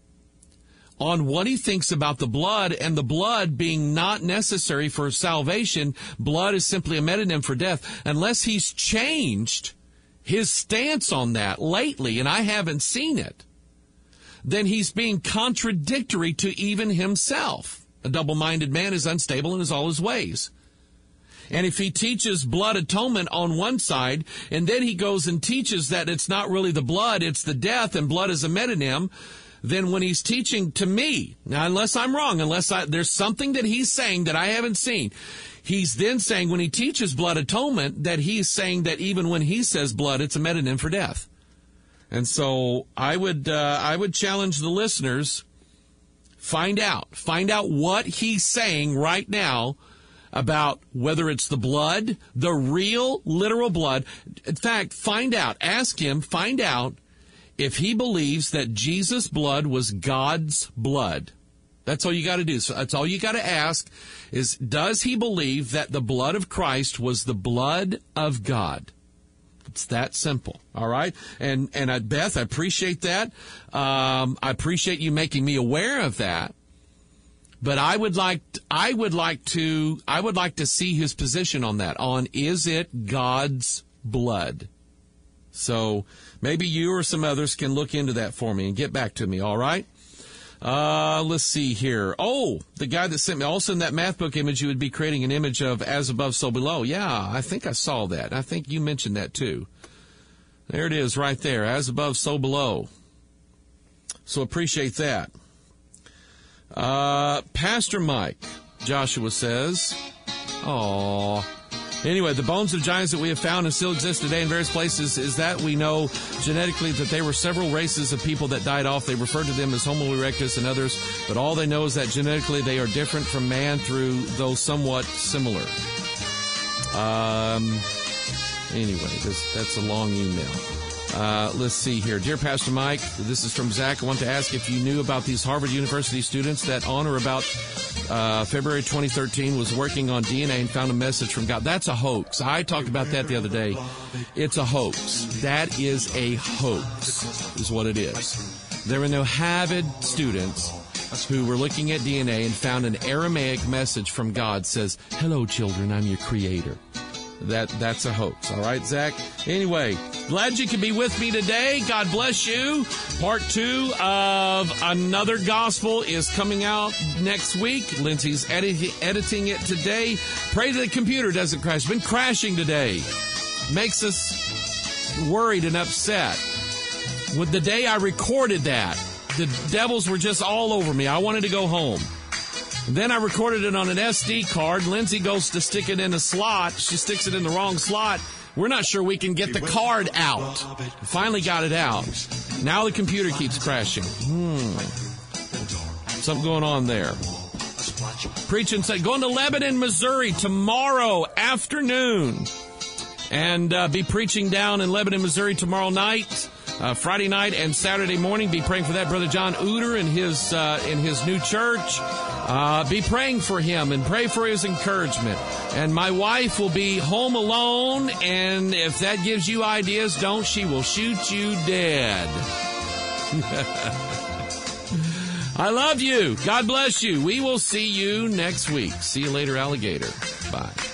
on what he thinks about the blood, and the blood being not necessary for salvation. Blood is simply a metonym for death. Unless he's changed his stance on that lately, and I haven't seen it, then he's being contradictory to even himself. A double-minded man is unstable in his all his ways. And if he teaches blood atonement on one side, and then he goes and teaches that it's not really the blood, it's the death, and blood is a metonym, then when he's teaching to me, now unless I'm wrong, unless I, there's something that he's saying that I haven't seen, he's then saying when he teaches blood atonement that he's saying that even when he says blood, it's a metonym for death. And so I would uh, I would challenge the listeners, find out, find out what he's saying right now about whether it's the blood, the real, literal blood. In fact, find out, ask him, find out if he believes that Jesus' blood was God's blood. That's all you got to do. So that's all you got to ask is, does he believe that the blood of Christ was the blood of God? It's that simple. All right. And, and uh, Beth, I appreciate that. Um, I appreciate you making me aware of that. But I would like, I would like to, I would like to see his position on that, on is it God's blood? So maybe you or some others can look into that for me and get back to me, all right? Uh, let's see here. Oh, the guy that sent me, also in that math book image, you would be creating an image of as above, so below. Yeah, I think I saw that. I think you mentioned that too. There it is right there, as above, so below. So appreciate that. Uh, Pastor Mike, Joshua says, aww. Anyway, the bones of giants that we have found and still exist today in various places is that we know genetically that there were several races of people that died off. They refer to them as Homo erectus and others, but all they know is that genetically they are different from man through, though somewhat similar. Um. Anyway, this, that's a long email. Uh, let's see here. Dear Pastor Mike, this is from Zach. I want to ask if you knew about these Harvard University students that on or about uh, February twenty thirteen was working on D N A and found a message from God. That's a hoax. I talked about that the other day. It's a hoax. That is a hoax, is what it is. There were no Harvard students who were looking at D N A and found an Aramaic message from God says, hello, children, I'm your creator. That That's a hoax. All right, Zach? Anyway, glad you could be with me today. God bless you. Part two of Another Gospel is coming out next week. Lindsay's edit- editing it today. Pray the computer doesn't crash. It's been crashing today. Makes us worried and upset. With the day I recorded that, the devils were just all over me. I wanted to go home. Then I recorded it on an S D card. Lindsay goes to stick it in a slot. She sticks it in the wrong slot. We're not sure we can get the card out. Finally got it out. Now the computer keeps crashing. Hmm. Something going on there. Preaching said, going to Lebanon, Missouri tomorrow afternoon. And uh, be preaching down in Lebanon, Missouri tomorrow night. Uh, Friday night and Saturday morning. Be praying for that. Brother John Uter in his, uh, in his new church. Uh, be praying for him and pray for his encouragement. And my wife will be home alone, and if that gives you ideas, don't. She will shoot you dead. I love you. God bless you. We will see you next week. See you later, alligator. Bye.